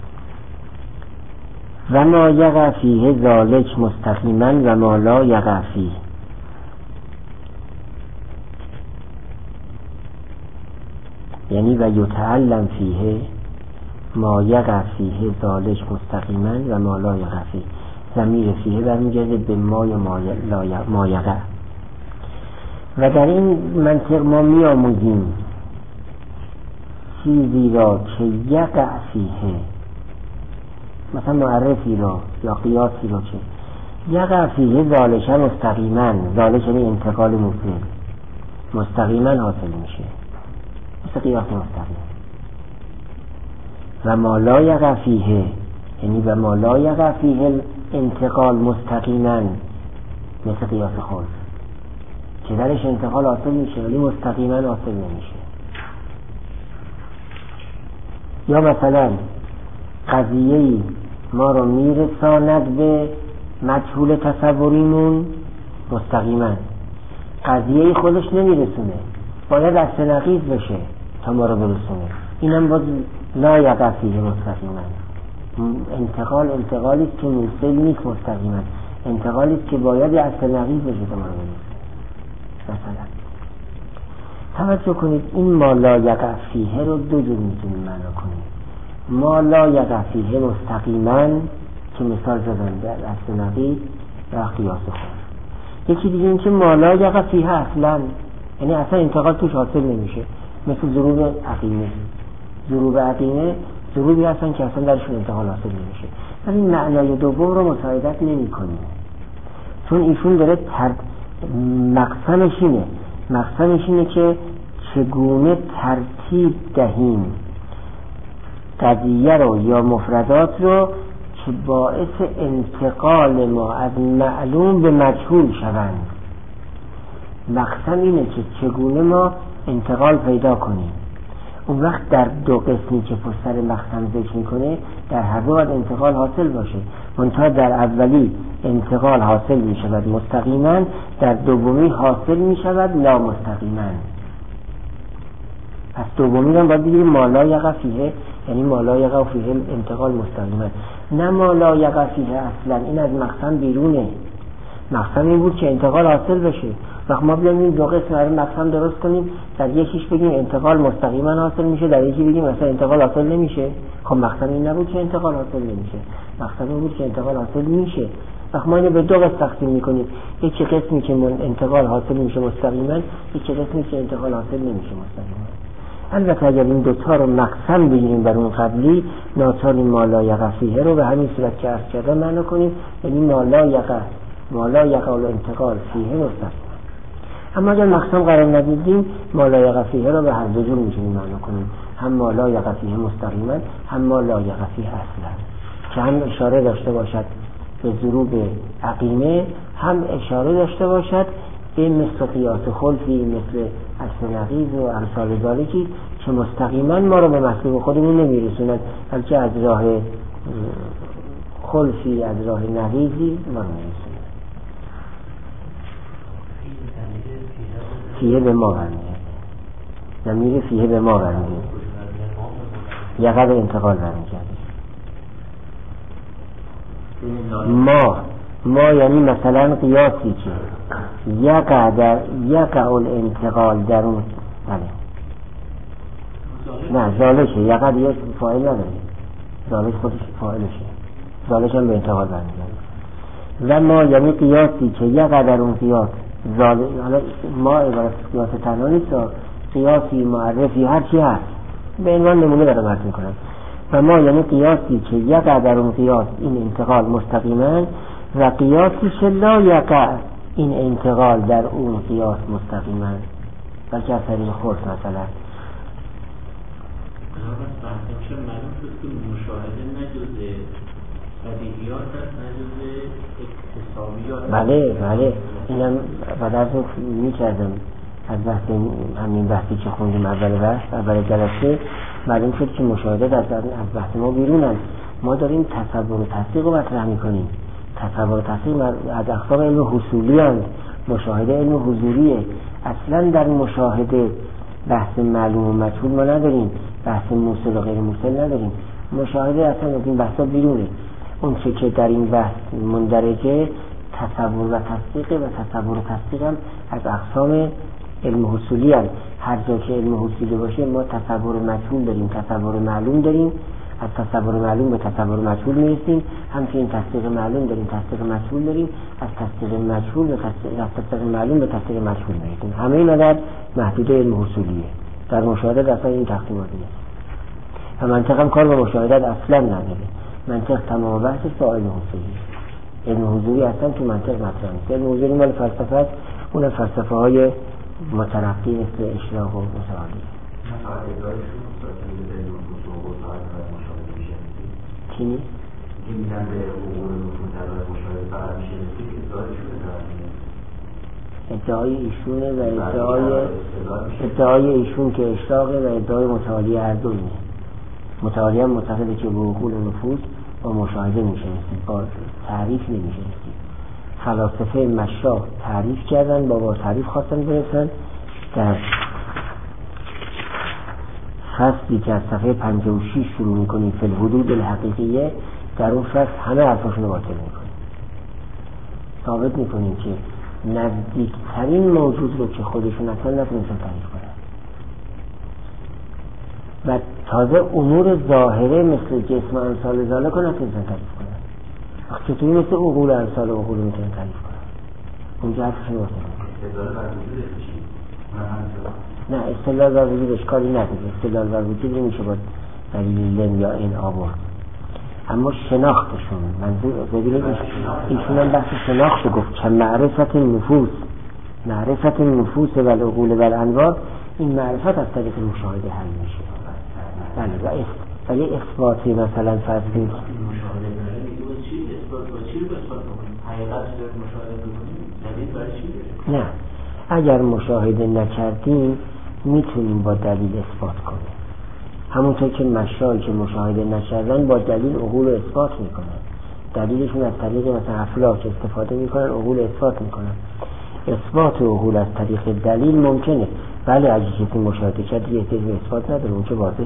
Speaker 1: و ما یقع فیه ذالک مستقیما و ما لا یقع فیه، یعنی و یتعلم فیه ما یقع فیه ذالک مستقیما و ما لا یقع فیه. ضمیر فیه برمیگرده به ما یا ما یقع. و در این منطق ما می آموزیم چیزی را که یقع فیه، مثلا معرفی را یا قیاسی را که یقع فیه ذالک مستقیما، ذالک یعنی انتقال موصل، مستقیما حاصل میشه مثل قیاس مستقیم. و ما لا یقع فیه یعنی و ما لا یقع فیه انتقال مستقیما مثل قیاس خلف که درش انتقال حاصل میشه ولی مستقیما حاصل نمیشه. یا مثلا قضیه‌ای ما رو میرساند به مجهول تصوریمون مستقیما، قضیه‌ای خودش نمیرسونه، باید از نقیض بشه تا ما رو برسونه. اینم باز لا یقع فیه مستقیما. انتقال انتقالی است که موصل نیست مستقیما، انتقالی است که باید از نقیض بشه تا ما رو برسونه. مثلا توجه کنید این ما لا یقع فیه رو دو جور میتونیم معنا کنیم. ما لا یقع فیه مستقیما که مثال زدن در اصل نقیض و قیاس خود. یکی دیگه این که ما لا یقع فیه اصلا، یعنی اصلا انتقال توش حاصل نمیشه، مثل ضروب عقیمه. ضروب عقیمه ضروبی هستن که اصلا درشون انتقال حاصل نمیشه. ولی معنای دوم رو مساعدت نمی کنیم، چون ایشون داره تر... مقصدش اینه مقصدش اینه که چگونه ترتیب دهیم قضیه رو یا مفردات رو که باعث انتقال ما از معلوم به مجهول شوند. مقصد اینه که چگونه ما انتقال پیدا کنیم. اون وقت در دو قسمی که پشت سر مقسم ذکر میکنه در هر دو باید انتقال حاصل باشه. منتها در اولی انتقال حاصل میشود مستقیما، در دومی حاصل میشود لا مستقیما. پس دومی هم باید بگیریم ما لا یقع فیه، یعنی ما لا یقع فیه انتقال مستقیما، نه ما لا یقع فیه اصلا. این از مقسم بیرونه. مقسم این بود که انتقال حاصل بشه. وقت ما بیایم این دو قسم رو مقسم درست کنیم، در یکیش بگیم انتقال مستقیما حاصل میشه، در یکی بگیم اصلا انتقال حاصل نمیشه. خب مقسم این نبود که انتقال حاصل نمیشه، مقسم این بود که انتقال حاصل میشه. وقت ما اینو به دو قسم تقسیم میکنیم، یکی قسمی که من انتقال حاصل میشه مستقیما، یکی قسمی که انتقال حاصل نمیشه مستقیما. البته اگر این دوتا رو مقسم بگیریم بر اون قبلی، ناچاریم ما لا یقع فیه رو به همین صورت که عرض کردم معنی کنیم، یعنی ما لا یقع ما لا یقع الانتقال فیه مستقیما. اما اگر مقسم قرار ندیدیم، ما لا یقع فیه رو به هر دو جور میتونیم معنی کنیم، هم ما لا یقع فیه مستقیما، هم ما لا یقع فیه اصلا، که هم اشاره داشته باشد به ضروب عقیمه، هم اشاره داشته باشد به مثل قیاس خلفی، مثل اصل نقیض و امثال ذالکی که مستقیما ما رو به مطلوب خودمون نمیرسوند، بلکه از راه خلفی، از راه نقیضی ما رو میرسوند. فیه به ما برمیگرده، ضمیر فیه به ما برمیگرده، یقع به انتقال برمیگرده. ما ما یعنی مثلا قیاسی که یقع در یقع الانتقال در اون، بله نه زالشه، یقع دیگه فاعل نداره، زالش خودش فاعلشه، زالش هم به انتقال برمیگرده. و ما یعنی قیاسی که یقع در اون قیاس زال، حالا ما عبارت قیاس تنها نیست، قیاسی معرفی هر چی هست، به عنوان نمونه دارم عرض میکنم. و ما یعنی قیاسی که یقع در اون قیاس این انتقال مستقیما، و قیاسی که لا یقع این انتقال در اون قیاس مستقیما، بلکه از طریق خلف مثلا.
Speaker 2: چون معلوم شد که مشاهده نجزه بدیهیات هست، نجزه اکتسابیات.
Speaker 1: بله بله اینم بعد از اون میکردم از بحث همین بحثی که خوندیم اول بحث اول جلسه، معلوم شد که مشاهده از بحث ما بیرونن. ما داریم تصور و تصدیق رو مطرح میکنیم. تصور و تصدیق از اقسام علم حصولی هست، مشاهده علم حضوریه. اصلا در مشاهده بحث معلوم و مجهول ما نداریم، بحث موصل و غیر موصل نداریم. مشاهده اصلا از این بحثا بیرونه. اون چه که در این بحث مندرجه تصور و تصدیقه، و تصور و تصدیق هم از اقسام علم حصولی هست. هر جا که علم حصولی باشه ما تصور مجهول داریم، تصور معلوم داریم، از تصور معلوم به تصور مجهول میرسیم. همچنین تصدیق معلوم داریم، تصدیق مجهول داریم، از تصدیق مجهول به تصدیق، از تصدیق معلوم به تصدیق مجهول میرسیم. همه اینا در محدوده علم حصولیه. در مشاهده اصلا این تقسیمات نیست. و منطق هم کار به مشاهده اصلا نداره. منطق تمام بحثش با علم حصولی. علم حضوری اصلا تو منطق مطرح نیست. علم حضوری مال فلسفه است، اون فلسفه های مترقی مثل اشراق و متعالی. چی نیست؟
Speaker 3: که میدن به امور نفوذ در مشاهده فقط میشه رسید که ادعای شونه دارن.
Speaker 1: ادعای ایشونه و ادعای ادعای ایشون که اشراقه و ادعای متعالی هر دو اینه. متعالی هم معتقده که به عقول نفوذ با مشاهده میشه رسید، با تعریف نمیشه رسید. فلاسفه مشاء تعریف کردن، با با تعریف خواستن برسن. در فصلی که از صفحه پنجاه و شش شروع میکنیم فی الحدود الحقیقیه، در اون فصل همه حرفاشون رو باطل میکنیم، ثابت میکنیم که نزدیکترین موجود رو که خودشون اصلا نتونستن تعریف کنن، و تازه امور ظاهره مثل جسم و امثال ذالک رو نتونستن تعریف کنن. وقتی چطوری مثل عقول امثال و عقول میتونن تعریف کنن؟ اونجا حرفشون رو باطل میکنیم. نه استدلال بر وجود اشکالی نداره، استدلال بر وجود میشه با دلیل لم یا این آورد، اما شناختشون منظور ببینید ایشون هم بحث شناخت گفت که معرفت نفوس معرفت نفوس و العقول و الانوار، این معرفت از طریق مشاهده حل میشه. بله و ولی اثباتی مثلا فرض کنید
Speaker 2: مشاهده برای چی اثبات با چی رو اثبات کنیم؟ حقیقت رو مشاهده کنیم دلیل برای چی؟
Speaker 1: نه، اگر مشاهده نکردیم میتونیم با دلیل اثبات کنیم. همونطور که مشایی که مشاهده نکردن با دلیل عقول رو اثبات میکنن، دلیلشون از طریق مثلا افلاک استفاده میکنن، عقول اثبات میکنن. اثبات عقول از طریق دلیل ممکنه، ولی اگه کسی مشاهده کرد یه احتیاج به اثبات نداره، اون که واضحه.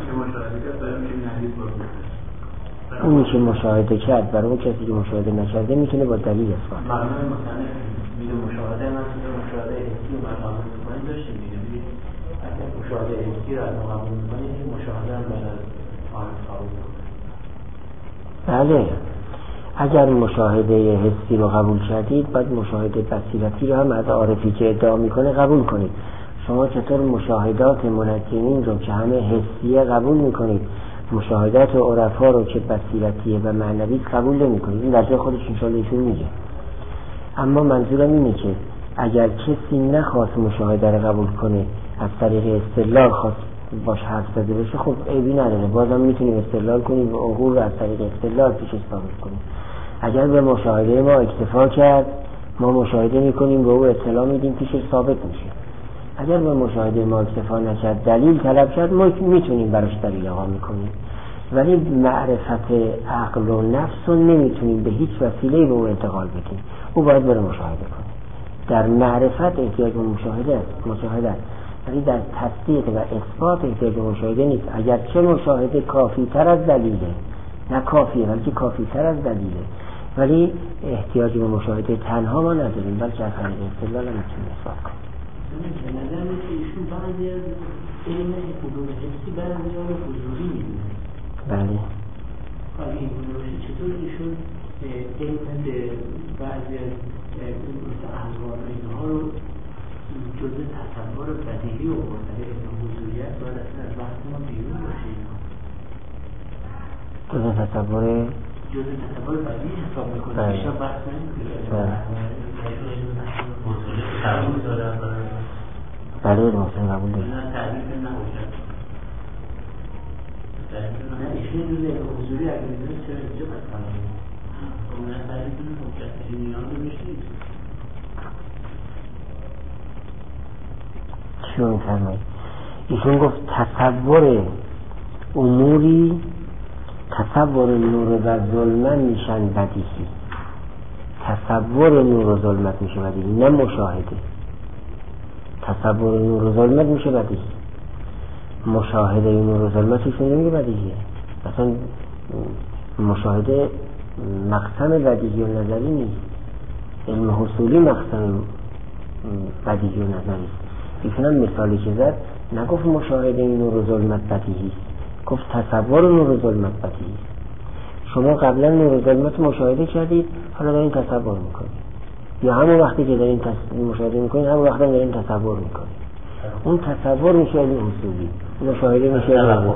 Speaker 1: اونی که مشاهده کرد برای اون کسی که مشاهده نکرده میتونه با دلیل اثبات.
Speaker 2: معنی مصنف میگه مشاهده من مشاهده حسی و قبول می‌کنید داشتیم دیگه. اگر مشاهده حسی رو از قبول می‌کنید مشاهده هم باید عارف قبول کنید.
Speaker 1: بله، اگر مشاهده حسی رو قبول کردید باید مشاهده بصیرتی رو هم از عارفی که ادعا میکنه قبول کنید. شما چطور مشاهدات منجمین رو که همه حسیه قبول میکنید، مشاهدات عرفا رو که بصیرتیه و معنوی قبول نمیکنید؟ این در جای خودش انشاءالله ایشون میگه. اما منظورم اینه که اگر کسی نخواست مشاهده رو قبول کنه، از طریق استدلال خواست باش حرف زده بشه، خب عیبی نداره، بازم میتونیم استدلال کنیم و عقول رو از طریق استدلال پیشش ثابت کنیم. اگر به مشاهده ما اکتفا کرد، ما مشاهده میکنیم و او اطلاع میدیم پیشش ثابت میشه. اگر به مشاهده ما اکتفا نکرد، دلیل طلب کرد، ما میتونیم براش دلیل اقا میکنیم، ولی معرفت عقل و نفس رو نمیتونیم به هیچ وسیله به او انتقال بدیم، او باید بره مشاهده کنه. در معرفت احتیاج به مشاهده است، مشاهده است، ولی در تصدیق و اثبات احتیاج به مشاهده نیست. اگر چه مشاهده کافی تر از دلیله، نه کافیه بلکه کافی تر از دلیله، ولی احتیاج به مشاهده تنها ما نداریم، بلکه از طریق استدلال هم میتونیم اثبات کنیم.
Speaker 2: به نظر میاد که ایشون بعضی از علم علوم حسی بعضی ها رو حضوری میدونه.
Speaker 1: بله.
Speaker 2: حالا این بنوشی چطور ایشون علم به بعضی از مثل احوال اینها رو جزء تصور بدیهی و برده علم حضوریت باید اصلا از بحث ما بیرون باشه اینا.
Speaker 1: جزء تصور
Speaker 2: جزء تصور بدیهی حساب میکنه. ایشون بحث نمیکنه.
Speaker 1: بله محسن قبول داریم.
Speaker 2: نه تعریف نباشد. نه ایشون جزء حضوری اگر میدونه چرا اینجا بس کنم. نه تعریف نباشد. این نیاز رو میشید.
Speaker 1: چی رو میفرمایید؟ ایشون گفت تصور اموری تصور نور و ظلمت میشن بدیهی. تصور نور و ظلمت میشه بدیهی، نه مشاهده. تصور نور و ظلمت میشه بدیهی، مشاهده نور و ظلمت ایشون نمیگه بدیهیه. مثلا مشاهده مقسم بدیهی و نظری نیست، علم حصولی مقسم بدیهی و نظری است. ایشون هم مثالی که زد نگفت مشاهده نور و ظلمت بدیهی است، گفت تصور نور و ظلمت بدیهی است. شما قبلا نور و ظلمت مشاهده کردید، حالا دارین تصور میکنید، یا همون وقتی که دارین مشاهده میکنید همون وقتی دارین تصور میکنید. اون تصور میشه علم حصولی، مشاهده میشه علم حصولی.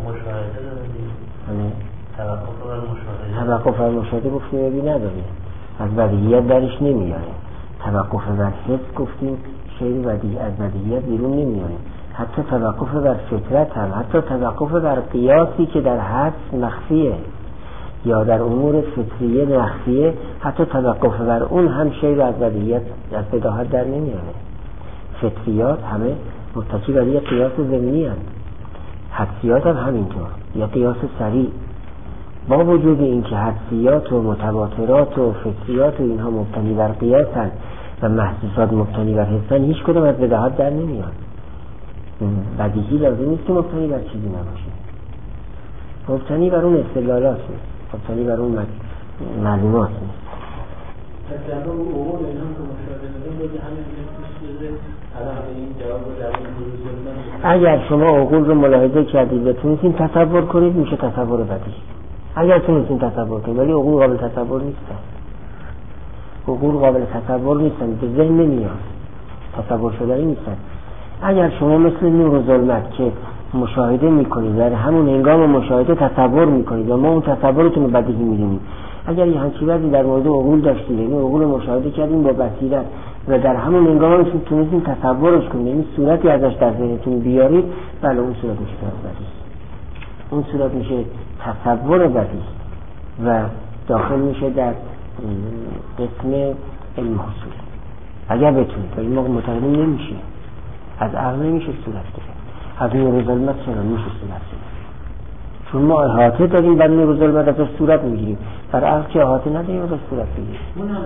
Speaker 1: توقف بر مشاهده گفتیم عیبی نداره، از بدیهیت درش نمیاره. توقف بر حس گفتیم شیء بدیهی از بدیهیت بیرون نمیاره. حتی توقف بر فطرت هم، حتی توقف بر قیاسی که در حدس مخفیه یا در امور فطریه مخفیه، حتی توقف بر اون هم شیء از بدیهیت از بداهت در نمیاره. فطریات همه متکی بر یک قیاس ضمنی هست، حدسیات هم همینطور، یا قیاس سریع. با وجود اینکه حدسیات و متواترات و فطریات و اینها مبتنی بر قیاس هست و محسوسات مبتنی بر حسن، هیچ کدوم از بداهت در نمیاد. بدیهی لازم نیست که مبتنی بر چیزی نباشه، مبتنی بر اون استدلالات نیست، مبتنی بر اون معلومات نیست.
Speaker 2: پس در اون امور این هم که مشاهده داریم بوده همین چیزه الان این جواب رو در این بروز
Speaker 1: اگر شما عقول رو ملاحظه کردید و تونستین تصور کنید میشه تصور بدیهی. اگر تونستین تصور کنید، ولی عقول قابل تصور نیستن. عقول قابل تصور نیستن، به ذهن نمیاد، تصور شدنی نیستن. اگر شما مثل نور و ظلمت که مشاهده میکنید، در همون هنگام مشاهده تصور میکنید و ما اون تصورتون رو بدیهی میدونیم، اگر یه همچین وضعی در مورد عقول داشتید، یعنی عقول رو مشاهده کردیم با بصیرت و در همون هنگام تونستین تصورش کنید، یعنی صورتی ازش در ذهنتون بیارید، بله اون صورت میشه بدیهی. اون صورت میشه تصور بدیهی و داخل میشه در قسم علم حصول. اگر بتونید، ولی ما متقدم نمیشه، از عقل نمیشه صورت گرفت. از نور و ظلمت چرا میشه صورت بگیریم؟ چون ما احاطه داریم بر نور و ظلمت ازش صورت میگیریم، بر عقل که احاطه نداریم ازش صورت بگیریم.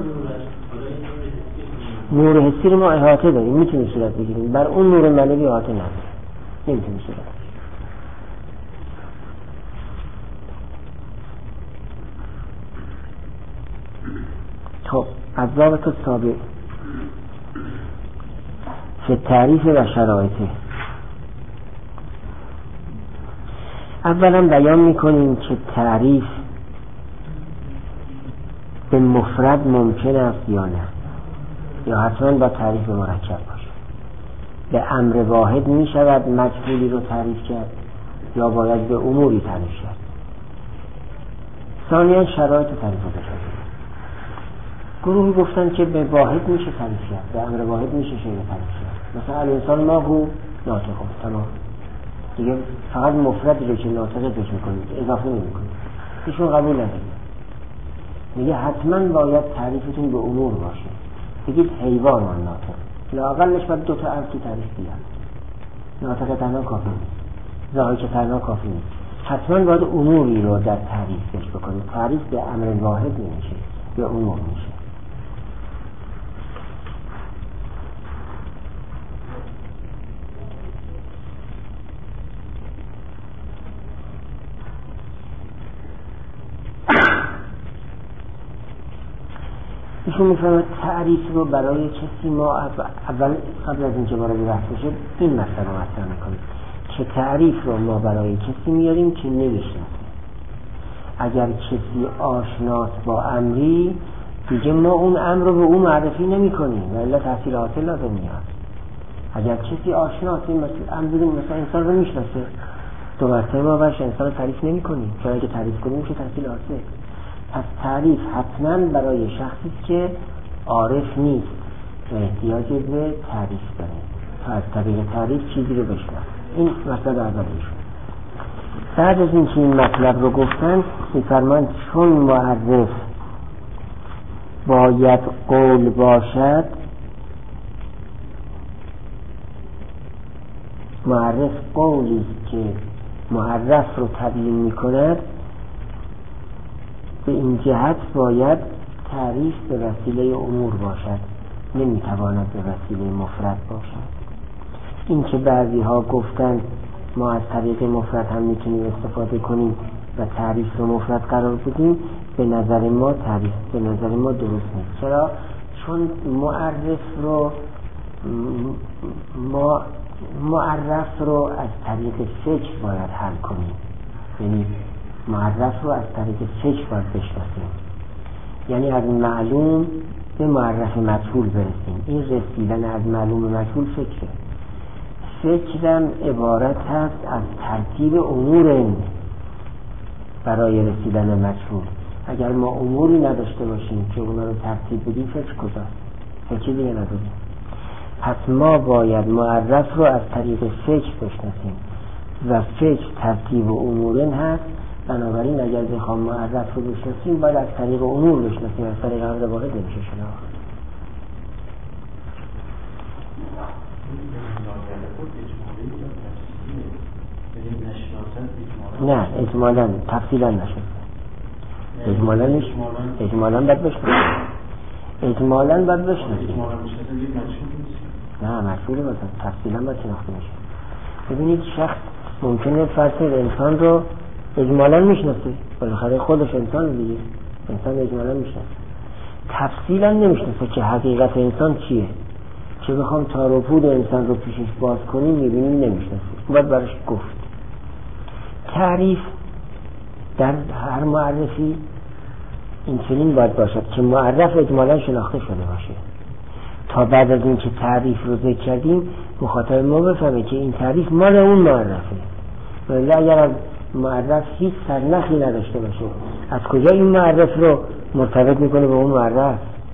Speaker 1: نور حسی رو ما احاطه داریم میتونیم صورت بگیریم، بر اون نور معنوی احاطه نداریم نمیتونیم صورت بگیریم. خب الضابط السابع فی التعریف و شرایطه. اولا بیان میکنیم که تعریف به مفرد ممکن است یا نه، یا حتما با تعریف مرکب باشه. به امر واحد میشود مجهولی رو تعریف کرد یا باید به اموری تعریف کرد. ثانیا شرایط تعریف رو بشد. گروهی گفتن که به واحد میشه تعریف کرد، به امر واحد میشه شیء تعریف کرد. مثلا الانسان ما هو ناطق، تمام دیگه فقط مفردی رو که ناطقه بهش میکنید اضافه نمیکنید، ایشون قبول نداره. میگه حتما باید تعریفتون به امور باشه. بگید حیوان و ناطق، لااقلش باید دو تا امر تو تعریف بیاد. ناطق تنها کافی نیست، ظاهر تنها کافی نیست، حتما باید اموری رو در تعریف بهش بکنید. تعریف به امر واحد نمیشه، به امور میشه. ایشون میفهمد تعریف رو برای کسی ما اول قبل از اینکه وارد بحث بشه این مسئله رو مطرح میکنیم که تعریف رو ما برای کسی میاریم که نمیشناسه. اگر کسی آشناست با امری دیگه ما اون امر رو به اون معرفی نمی کنیم و الا تحصیل حاصل لازم میاد. اگر کسی آشناست مثل امر بگیم مثلا انسان رو میشناسه، دو مرتبه ما برش انسان رو تعریف نمی کنیم، چون اگه تعریف کنیم میشه تحصیل حاصل. پس تعریف حتما برای شخصی که عارف نیست و احتیاج به تعریف داره تا از طریق تعریف چیزی رو بشناسه. این مسئله اولیشون. بعد از این که این مطلب رو گفتن میفرمان چون معرف باید قول باشد، معرف قولی که معرف رو تبیین میکند، به این جهت باید تعریف به وسیله امور باشد، نمیتواند به وسیله مفرد باشد. این که بعضی ها گفتن ما از طریق مفرد هم میتونیم استفاده کنیم و تعریف رو مفرد قرار بدیم، به نظر ما تعریف به نظر ما درست نیست. چرا؟ چون معرف رو ما معرف رو از طریق فکر باید حل کنیم، یعنی معرف رو از طریق فکر باید بشناسیم، یعنی از معلوم به معرف مجهول برسیم. این رسیدن از معلوم مجهول فکره. فکرم عبارت هست از ترتیب امور برای رسیدن مجهول. اگر ما اموری نداشته باشیم که اونا رو ترتیب بدیم فکر کجاست؟ فکر دیگه نداریم. پس ما باید معرف رو از طریق فکر بشناسیم و فکر ترتیب امور هست. بنابراین اگر بخوام معرف رو بشناسیم باید از طریق امور بشناسیم، از طریق امر واحد نمیشه شناخت. نه اجمالاً تفصیلاً نشد. اجمالاً نش اجمالاً باید بشناسیم. اجمالاً باید بشناسیم. نه مجهوله باید تفصیلاً باید شناخته میشه. ببینید شخص ممکنه فرض انسان رو اجمالاً میشناسه، بالاخره خودش انسان دیگه، انسان اجمالاً میشناسه، تفصیلاً نمیشناسه که حقیقت انسان چیه. چه بخوام تار و پود انسان رو پیشش باز کنیم میبینیم نمیشناسه، باید براش گفت. تعریف در هر معرفی این چنین باید باشد که معرف اجمالاً شناخته شده باشه تا بعد از این که تعریف رو ذکر کردیم مخاطب ما بفهمه که این تعریف مال اون معرفه. ولی اگر از معرف هیچ سرنخی نداشته باشه، از کجا این معرف رو مرتبط میکنه به اون معرف؟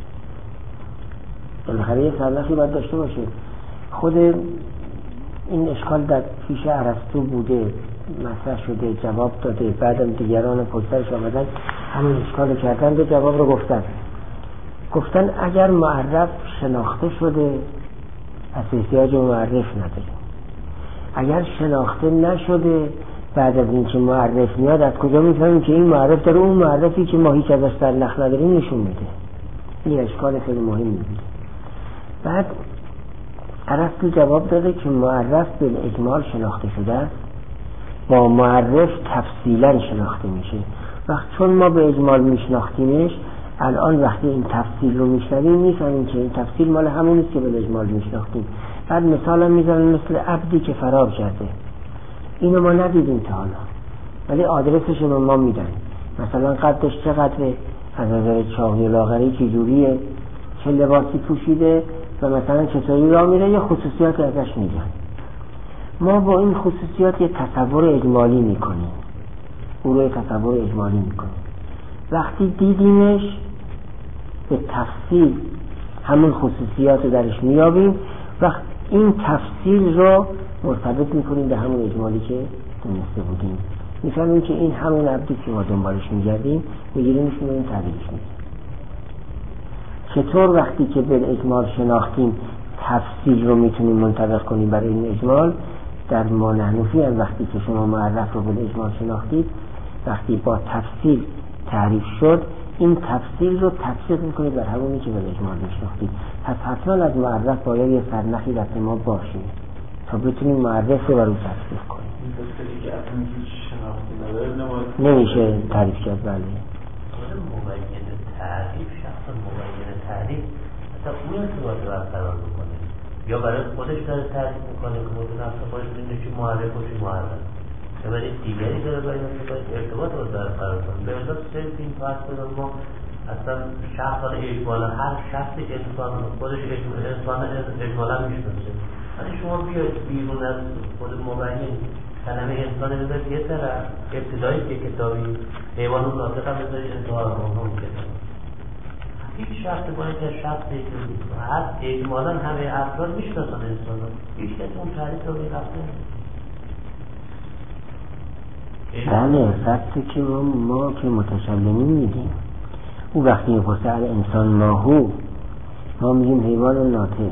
Speaker 1: بالاخره یه سرنخی باید داشته باشه. خود این اشکال در پیش ارسطو بوده، مطرح شده، جواب داده، بعدم دیگران پشترش آمدن همین اشکال رو کردن و جواب رو گفتن. گفتن اگر معرف شناخته شده از احتیاج به معرف نداره، اگر شناخته نشده بعد از این که معرف میاد، از کجا میفهمیم که این معرف داره اون معرفی که ما هیچ ازش در نخ نداریم نشون میده؟ این اشکال خیلی مهمی میده. بعد ارسطو جواب داده که معرف به اجمال شناخته شده است، با معرف تفصیلا شناخته میشه. وقت چون ما به اجمال میشناختیمش، الان وقتی این تفصیل رو میشنویم میفهمیم که این تفصیل مال همون است که به اجمال میشناختیم. بعد مثال هم میزنن مثل عبدی که فرار کرده، اینو ما ندیدیم تا حالا ولی آدرسش رو ما میدن، مثلا قدش چقدره، از نظر چاقی و لاغری چه جوریه، چه لباسی پوشیده و مثلا چطوری راه میره، یه خصوصیات ازش میگن. ما با این خصوصیات یه تصور اجمالی میکنیم، او رو یه تصور اجمالی میکنیم. وقتی دیدیمش به تفصیل همون خصوصیات رو درش میابیم، وقت این تفصیل رو مرتبط میکنیم به همون اجمالی که دونسته بودیم، میفهمیم که این همون عبدی که ما دنبالش میگردیم، میگیریمش میگیم تعبیرش میگیم. چطور وقتی که به اجمال شناختیم تفصیل رو میتونیم منطبق کنیم برای این اجمال؟ در ما نحنفی هم وقتی که شما معرف رو به اجمال شناختید، وقتی با تفصیل تعریف شد، این تفصیل رو تفسیر میکنید بر همونی که به اجمال میشناختید. پس حتما از معرف باید یه سرنخی دست ما باشه تا بتونیم معرف رو بر اون تفسیر کنیم. نمیشه تعریف کرد. بله
Speaker 2: مبین تعریف، شخص مبین تعریف حتی اون ارتباط برقرار بکنه یا برای خودش داره تعریف میکنه که مدون نفس خودش میدونه که معرف و چی معرف، یا برای دیگری داره باید ارتباط رو برقرار کنه. به ازاد صرف این فرض بدن ما اصلا شخص ها اجمالا، هر شخص انسان خودش انسان اجمالا میشناسه، ولی شما بیاید بیرون از خود مبین کلمه انسان بذارید یه طرف، ابتدایی که کتابی حیوان و ناطق هم بذارید انتها رو هم کتاب، هیچ شخص باید که شخصی که هست اجمالا همه افراد میشناسن انسان رو، هیچ کسی اون تعریف رو میرفته.
Speaker 1: بله وقتی که ما, ما که متشلمین میگیم، او وقتی میپرسه انسان ماهو، ما میگیم حیوان و ناطق.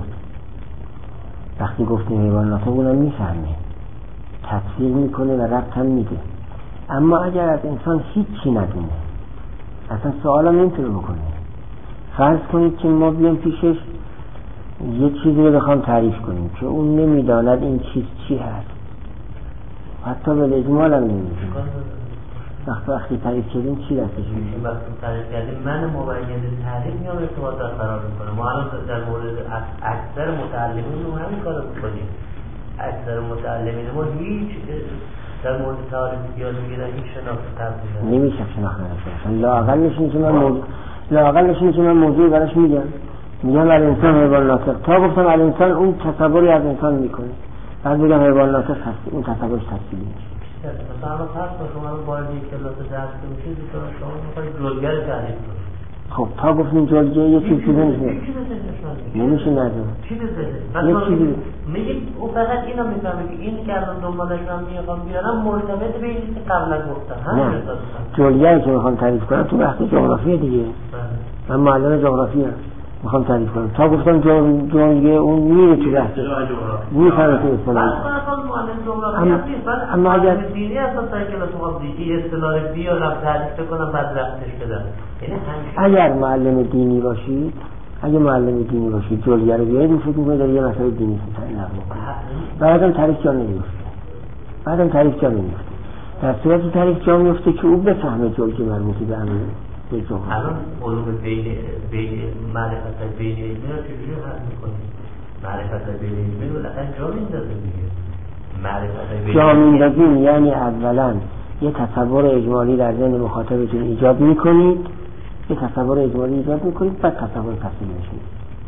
Speaker 1: وقتی گفتیم حیوان ناطق اونم میفهمه، تفسیر میکنه و ربط هم میده. اما اگر از انسان هیچی ندونه، اصلا سوال هم نمیتونه بکنه. فرض کنید که ما بیام پیشش یه چیزی رو بخوام تعریف کنیم که اون نمیداند این چیز چی هست، حتی به اجمال هم نمیدونه. وقت وقتی تعریف کردیم چی دستش میشه؟
Speaker 2: وقتی تعریف کردیم من مبین تعریف میام ارتباط برقرار میکنه. ما الان در مورد اکثر متعلمین رو همین کارو میکنیم. اکثر متعلمین ما هیچ در مورد تعریف یاد میگیرن هیچ شناخت تفصیلی
Speaker 1: نمیشه شناخت نداشته. لااقلش اینه که من موضوع لااقلش اینه که من موضوع براش میگم میگم الانسان حیوان ناطق، تا گفتم الانسان اون تصوری از انسان میکنه، بعد بگم حیوان ناطق هست، اون تصورش تفصیلی میشه.
Speaker 2: مثلا فرض کن شما رو وارد یک کلاس درس میشید، شما میخواید جلگر تعریف کنید.
Speaker 1: خب تا گفتیم جلگه یه چیز چیزی نمیشه نمیشه نداره
Speaker 2: چی بزنه؟ یه چیزی میگه او فقط اینو میفهمه که این که الان دنبالش من میخوام بیارم مرتبط به این که قبلا گفتم همین اساسا.
Speaker 1: جلگه که میخوام تعریف کنم تو بحث جغرافی دیگه، من معلم جغرافی ام، میخوام تعریف کنم. تا گفتم جلگه اون میره تو بحث میفهمه که اصطلاح
Speaker 2: اما اما اگر دینی اساسا که شما دیگه اصطلاح بیارم تعریف کنم بعد رفتش بدم.
Speaker 1: اگر معلم دینی باشید اگه معلم دینی باشید جلگه رو بیارید، فکر می‌کنید در یه مسئله دینی نقل کنید، بعدم تعریف جا نمیفته بعدم تعریف جا نمیفته در صورتی تعریف جا میفته که او بفهمه جلگه مربوطی به امر به جغرافی.
Speaker 2: الان علوم بین بین معرفت بین علمی رو چجوری حل می‌کنید؟ معرفت بین علمی رو لقد جا میندازیم دیگه. معرفت بین
Speaker 1: جا میندازیم یعنی اولا یه تصور اجمالی در ذهن مخاطبتون ایجاد میکنید، یه تصور اجمالی ایجاد میکنید، بعد تصور تفصیلی میشید.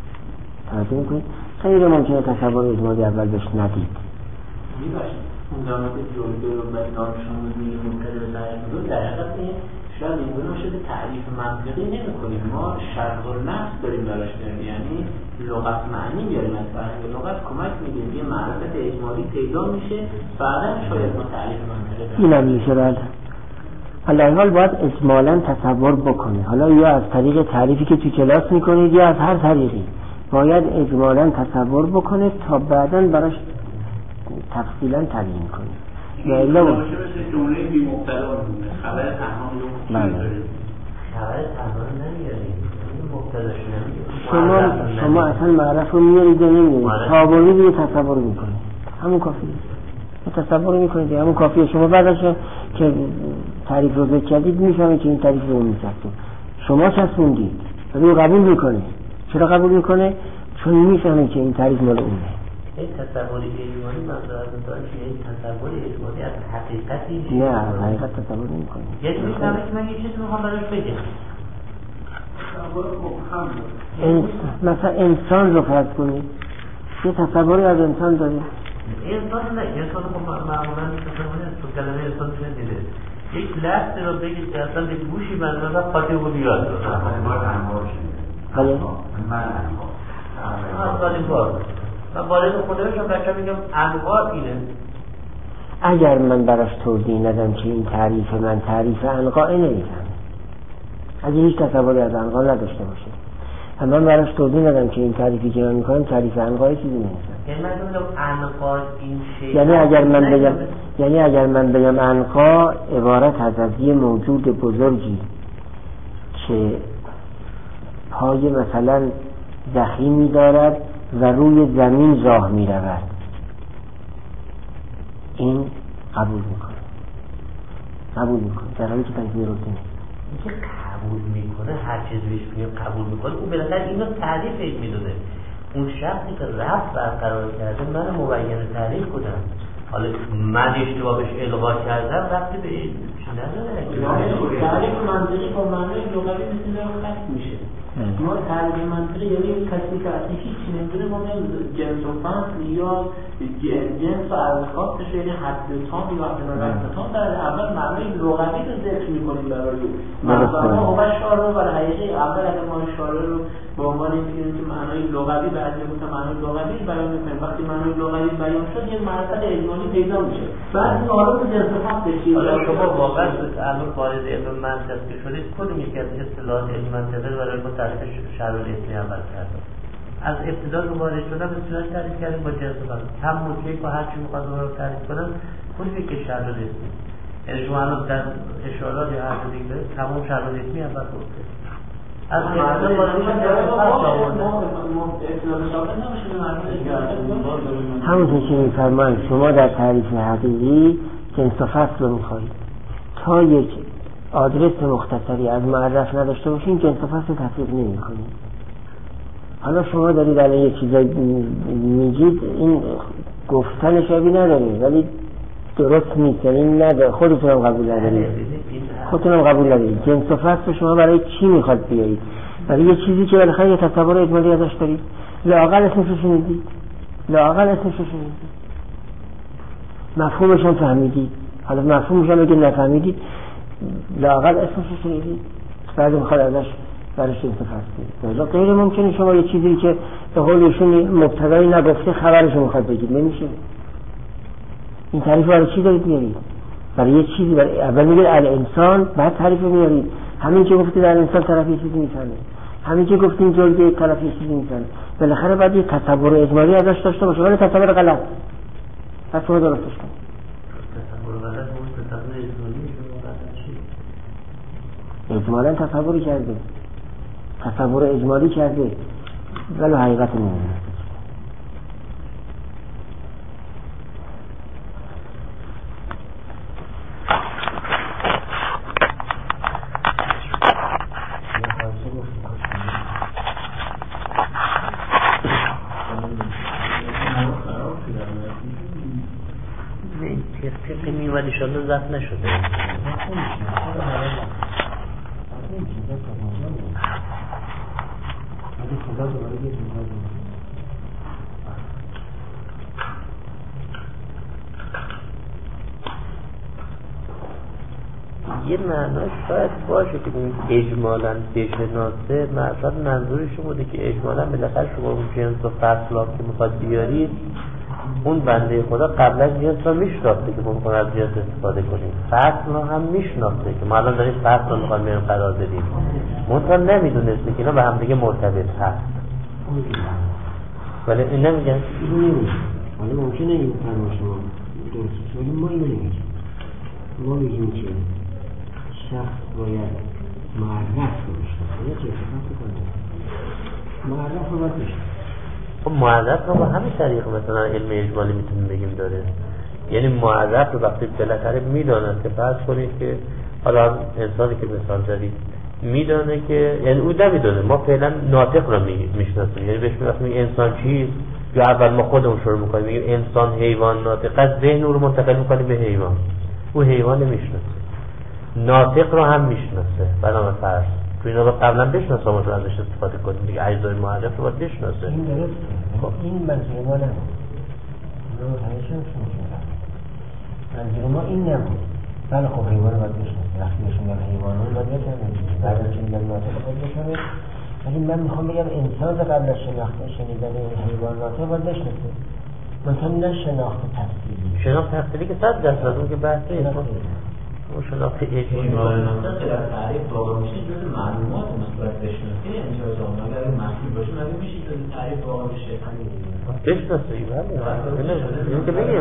Speaker 1: توجه میکنید؟ خیلی ممکنه تصور اجمالی اول بهش ندید.
Speaker 2: میباشید اون زمان که جلگه رو باید نامشون رو میگه ممکنه به تعریف رو در حقیقت شاید این گونه شده تعریف منطقی نمی کنیم، ما شرط و نفس داریم براش داریم، یعنی لغت معنی بیاریم از فرهنگ لغت کمک میدیم یه معرفت اجمالی پیدا میشه، بعدا شاید ما تعریف منطقی
Speaker 1: این هم میشه. بعد حالا حال باید اجمالا تصور بکنه، حالا یا از طریق تعریفی که تو کلاس میکنید یا از هر طریقی باید اجمالا تصور بکنه تا بعدا براش تفصیلا تبیین کنیم. یا الا
Speaker 4: باشه مثل جمله بی مبتدا میمونه. خبر تنها رو
Speaker 1: بله.
Speaker 3: خبر تنها نمیاریم، مبتداش نمیاریم.
Speaker 1: شما شما اصلا معرف رو میارید یا نمیارید؟ تابعی دیگه تصور میکنید، همون کافیه. تصور میکنید همون کافیه. شما بعدش که تعریف رو ذکر کردید میفهمید که این تعریف رو میچستید. شما چسبوندید ولی او قبول میکنه. چرا قبول میکنه؟ چون میفهمید که این تعریف مال اونه.
Speaker 3: این تصور اجمالی منظور داره که این تصور اجمالی از حقیقتی
Speaker 1: نه از حقیقت تصور نمیکنه.
Speaker 3: یعنی میفهمید که من یه چیزی میخوام براش بگم.
Speaker 1: انس... مثلا انسان رو فرض کنید، یه تصوری از انسان داره.
Speaker 3: انسان نه، انسان خب معمولا تو کلمه انسان چه دیده؟ یک لفظ رو بگید که اصلا به گوشی من مثلا خاطر رو بیاد رو
Speaker 1: بله؟
Speaker 3: من اولین بار من بالای خودشم بچه میگم انواع اینه.
Speaker 1: اگر من براش توضیح ندم که این تعریف من تعریف انقاء نمیفهمه، اگه هیچ تصوری از انقاء نداشته باشه و من براش توضیح ندم که این تعریفی که من میکنم تعریف انقاء چیزی نمیفهمه.
Speaker 3: یعنی من میگم انقاء این شیء،
Speaker 1: یعنی اگر من بگم یعنی اگر من بگم انقاء عبارت از از یه موجود بزرگی که پای مثلا ضخیمی دارد و روی زمین راه می رود، این قبول میکنه قبول میکنه در حالی که تنظیم روزی نیست.
Speaker 3: این که قبول میکنه هر چیز بهش میگه قبول میکنه، اون بالاخره اینو تعریف میدونه. اون شخصی که رفت برقرار کرده من مبین تعریف بودم، حالا من اشتباه بهش القا کردم وقتی به این چی نداره.
Speaker 2: تعریف منطقی با معنای لغوی مثل این خط میشه. ما تعریف منطقی یعنی کسی که اصلا هیچی نمیدونه ما میگیم جنس و فصل یا جنس و ارزخواستش، یعنی حد تام یا حد تام در اول معنای لغوی رو ذکر میکنیم برای مثلا ما اول شعر رو برای حقیقی اول اگر ما شعر رو به عنوان اینکه معنای لغوی بعضی گفتن معنای لغوی بیان میکنیم، وقتی معنای لغوی بیان شد یه مرحله اجمالی پیدا میشه. بعد این حالت جنس و فصل چیه؟
Speaker 3: حالا شما واقعا الان وارد علم منطق که شدید کدوم یکی از اصطلاحات علم منطقی برای ما تعریف شرح الاسمی اول کردم. از ابتدا که وارد شدم به صورت تعریف کردیم با جنس و فصل. هم موضوعی که هر چی میخواد رو تعریف کنم کدوم یکی شرح الاسمی. یعنی شما الان در اشارات یا هر چیزی که تمام شرح الاسمی اول گفته. از ابتدا وارد شدم
Speaker 1: همونطور که میفرمایید شما در تعریف حقیقی جنس و فصل رو میخواهید تا یک آدرس مختصری از معرف نداشته باشین جنس و فصل تفریق نمی کنید. حالا شما دارید الان یک چیزایی میگید این گفتن شبیه نداره ولی درست نیست، یعنی نداره، خودتونم قبول ندارید خودتونم قبول ندارید. جنس و فصل شما برای چی میخواد بیارید؟ برای یه چیزی که بالاخره یه تصور اجمالی ازش دارید. لااقل اسمش رو شنیدید، لااقل اسمش رو شنیدید، مفهومش هم فهمیدید. حالا مفهومش هم اگه نفهمیدید لااقل اسمش رو شنیدید، بعد میخواد ازش برش استفاده کنید. غیر ممکنه شما یه چیزی که به قول ایشون مبتدایی نگفته خبرش رو میخواد بگید، نمیشه. این تعریف برای چی دارید میارید؟ برای یه چیزی برای اول میگید الانسان، بعد تعریف رو میارید. همین که گفتید الانسان طرف یه چیزی میفهمه، همین که گفتید جلگه طرف یه چیزی میفهمه، بالاخره باید یه تصور اجمالی ازش داشته باشه، ولی تصور غلط. پس شما درستش کنید.
Speaker 3: تصور غلط اون تصور اجمالی
Speaker 1: اجمالا تصوری کرده، تصور اجمالی کرده ولی حقیقت نمیدونه.
Speaker 3: تفکیق میومد ایشالله ضبط نشده. یه معناش باید باشه که اجمالاً بشناسه، مثلا منظورش بوده که اجمالاً بالاخره شما اون جنس و فصل که میخواد بیارید اون بنده خدا قبلا جنس رو میشناخته که ممکن از جنس استفاده کنیم، فصل رو هم میشناخته که ما الان داریم فصل رو میخوایم میرم قرار بدیم، منطقه نمیدونسته که اینا به هم دیگه مرتبط هست. ولی این نمیگن
Speaker 1: حالا ممکنه این فرما شما درست، ولی ما اینو نمیگیم. ما میگیم که شخص باید معرف رو بشناسه. یه چه اتفاقی کنه معرف رو باید بشناسه.
Speaker 3: خب معرف رو با همین طریق مثلا علم اجمالی میتونیم بگیم داره. یعنی معرف رو وقتی بالاخره میدانن که فرض کنید که حالا انسانی که مثال زدید میدانه که یعنی او نمیدونه، ما فعلا ناطق رو میشناسیم، یعنی بهش میگیم انسان چیست، یا اول ما خودمون شروع میکنیم میگیم انسان، حیوان، ناطق، از ذهن او رو منتقل میکنیم به حیوان. او حیوان نمیشناسه، ناطق رو هم میشناسه. بنابر فرض تو اینا رو قبلا بشناسه ما رو ازش استفاده کنیم دیگه. اجزای معرف رو باید بشناسه.
Speaker 1: این درسته. خب این منظور ما نبود. ما متوجه شدیم. منظور ما این نبود. بله خب حیوان رو باید بشناسه. وقتی بهش میگم حیوان رو باید بشناسه. بعد از این میگم ناطق باید بشناسه. ولی من میخوام بگم انسان قبل از شناخت شنیدن حیوانات باید بشناسه. مثلا نه شناخت تفصیلی.
Speaker 3: شناخت تفصیلی که صد درصد اون که بحثه اون شناخت اجمالی
Speaker 4: ناطق که در تعریف واقع میشه جز معلومات مثبت بشناسه، یعنی جز اون اگر محصول باشه مگه میشه جز تعریف واقع بشه
Speaker 3: بشناسه. بله این که بگیم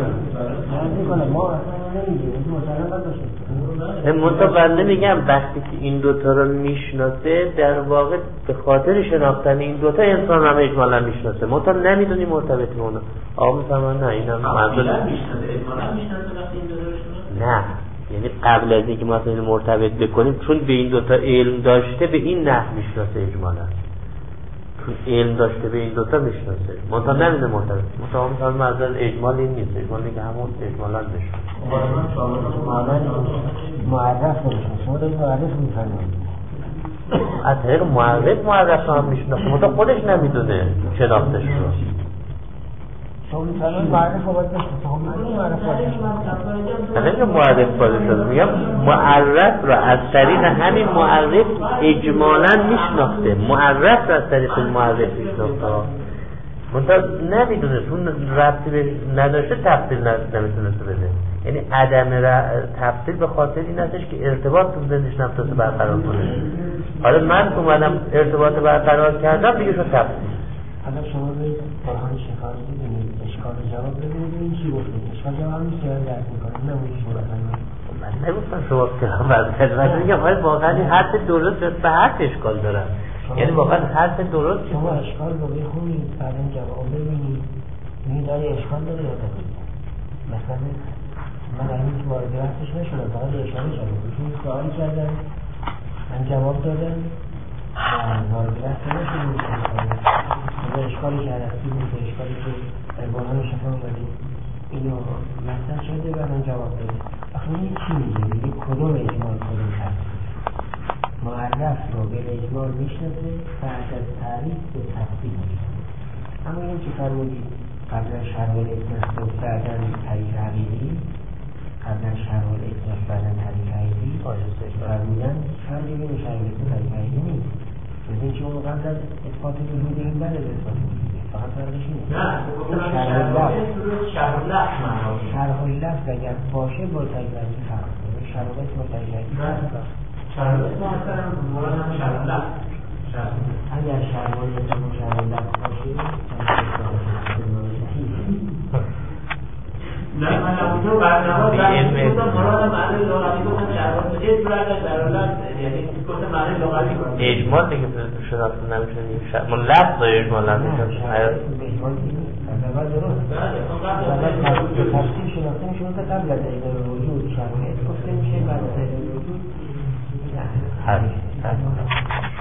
Speaker 1: ما اصلا نمیگیم این مطالعه باید بشناسه.
Speaker 3: منطقه بنده میگم وقتی که این دوتا رو میشناسه در واقع به خاطر شناختن این دوتا انسان هم اجمالا میشناسه. منطقه نمیدونی مرتبط به اونه. آقا میفهمن نه این هم
Speaker 4: منظور میشناسه اجمالا میشناسه وقتی این دوتا رو شناسه.
Speaker 3: نه یعنی قبل از اینکه ما اینو مرتبط بکنیم چون به این دوتا علم داشته به این نحو میشناسه اجمالا. چون علم داشته به این دوتا میشناسه. منطقه نمیده مرتبط. منطقه مثلا منظور اجمال این نیست. اجمال میگه همون اجمالا بشناسه.
Speaker 1: معرف رو بشناسه. ما داریم معرف میفهمیم.
Speaker 3: از طریق معرف معرف هم میشناسه. منطقه خودش نمیدونه شناختش رو.
Speaker 1: شما میفهمید معرف رو باید بشناسه. هم میدونی معرف رو باید بشناسه.
Speaker 3: من نمیگم معرف باید شده، میگم معرف رو از طریق همین معرف اجمالا میشناخته. معرف رو از طریق معرف میشناخته. منتها نمیدونه چون ربطی بهش نداشته تفصیل نمیتونسته بده. یعنی عدم تفصیل به خاطر این هستش که ارتباط تو ذهنش نمیتونسته برقرار کنه. حالا من اومدم ارتباط برقرار کردم دیگه شد تفصیل.
Speaker 1: حالا شما بید برهان شکار ببینید اشکال جواب ببینید این چی گفتید اشکال جواب هم سیان درد میکنید نمونی شما بکنید.
Speaker 3: من نگفتم شما سیان درد میکنید. من میگم باید واقعا حرف درست به حرف اشکال دارم. یعنی واقعا حرف درست
Speaker 1: شما اشکال رو بخونید بعد جواب ببینید میگید آیا اشکال داره یا دارید. مثلا من این که وارد بحثش نشدم فقط اشاره شدم بشون سوالی کردم من جواب دادم وارد بحث نشدم و اشکالی که هستی بود و اشکالی که برهان شفا اومدید اینو مطرح شده و من جواب دادم. آخه این چی میگه؟ میگه کدوم اجمال کدوم تفصیل. معرف رو به اجمال میشناسه بعد از تعریف به تفصیل میشناسه. اما این که فرمودید قبل از شرح الاطلاق بعداً تعریف عقیدی قبل از شرح الاطلاق بعداً تعریف عقیدی فرمودن فرقی بین شرح الاطلاق تعریف عقیدی نیست. از این که اون قبل از اثبات وجود این بعد از اثبات وجود فقط فرقش نیست.
Speaker 4: نه شرح اللفظ شرح اللفظ معنی
Speaker 1: شرح اللفظ اگر باشه با تعریف عقیدی فرق کنه. شرح اللفظ با تعریف عقیدی فرق کنه.
Speaker 4: شرح اللفظ مثلا مورد هم شرح اللفظ
Speaker 1: اگر شرح اللفظ و شرح اللفظ باشه
Speaker 4: نه من اونجا برنامه دارم گفتم مراد معنی لغوی گفتم شرح چه صورت شرح اللفظ یعنی گفتم معنی لغوی کنم
Speaker 3: اجمال دیگه شناخته نمیشه من لفظ اجمال نمیشه
Speaker 1: اجمال اول درست اول تفصیل شناخته میشه مثل قبل از ایجاد وجود شرح گفته میشه بعد از ایجاد وجود
Speaker 3: هست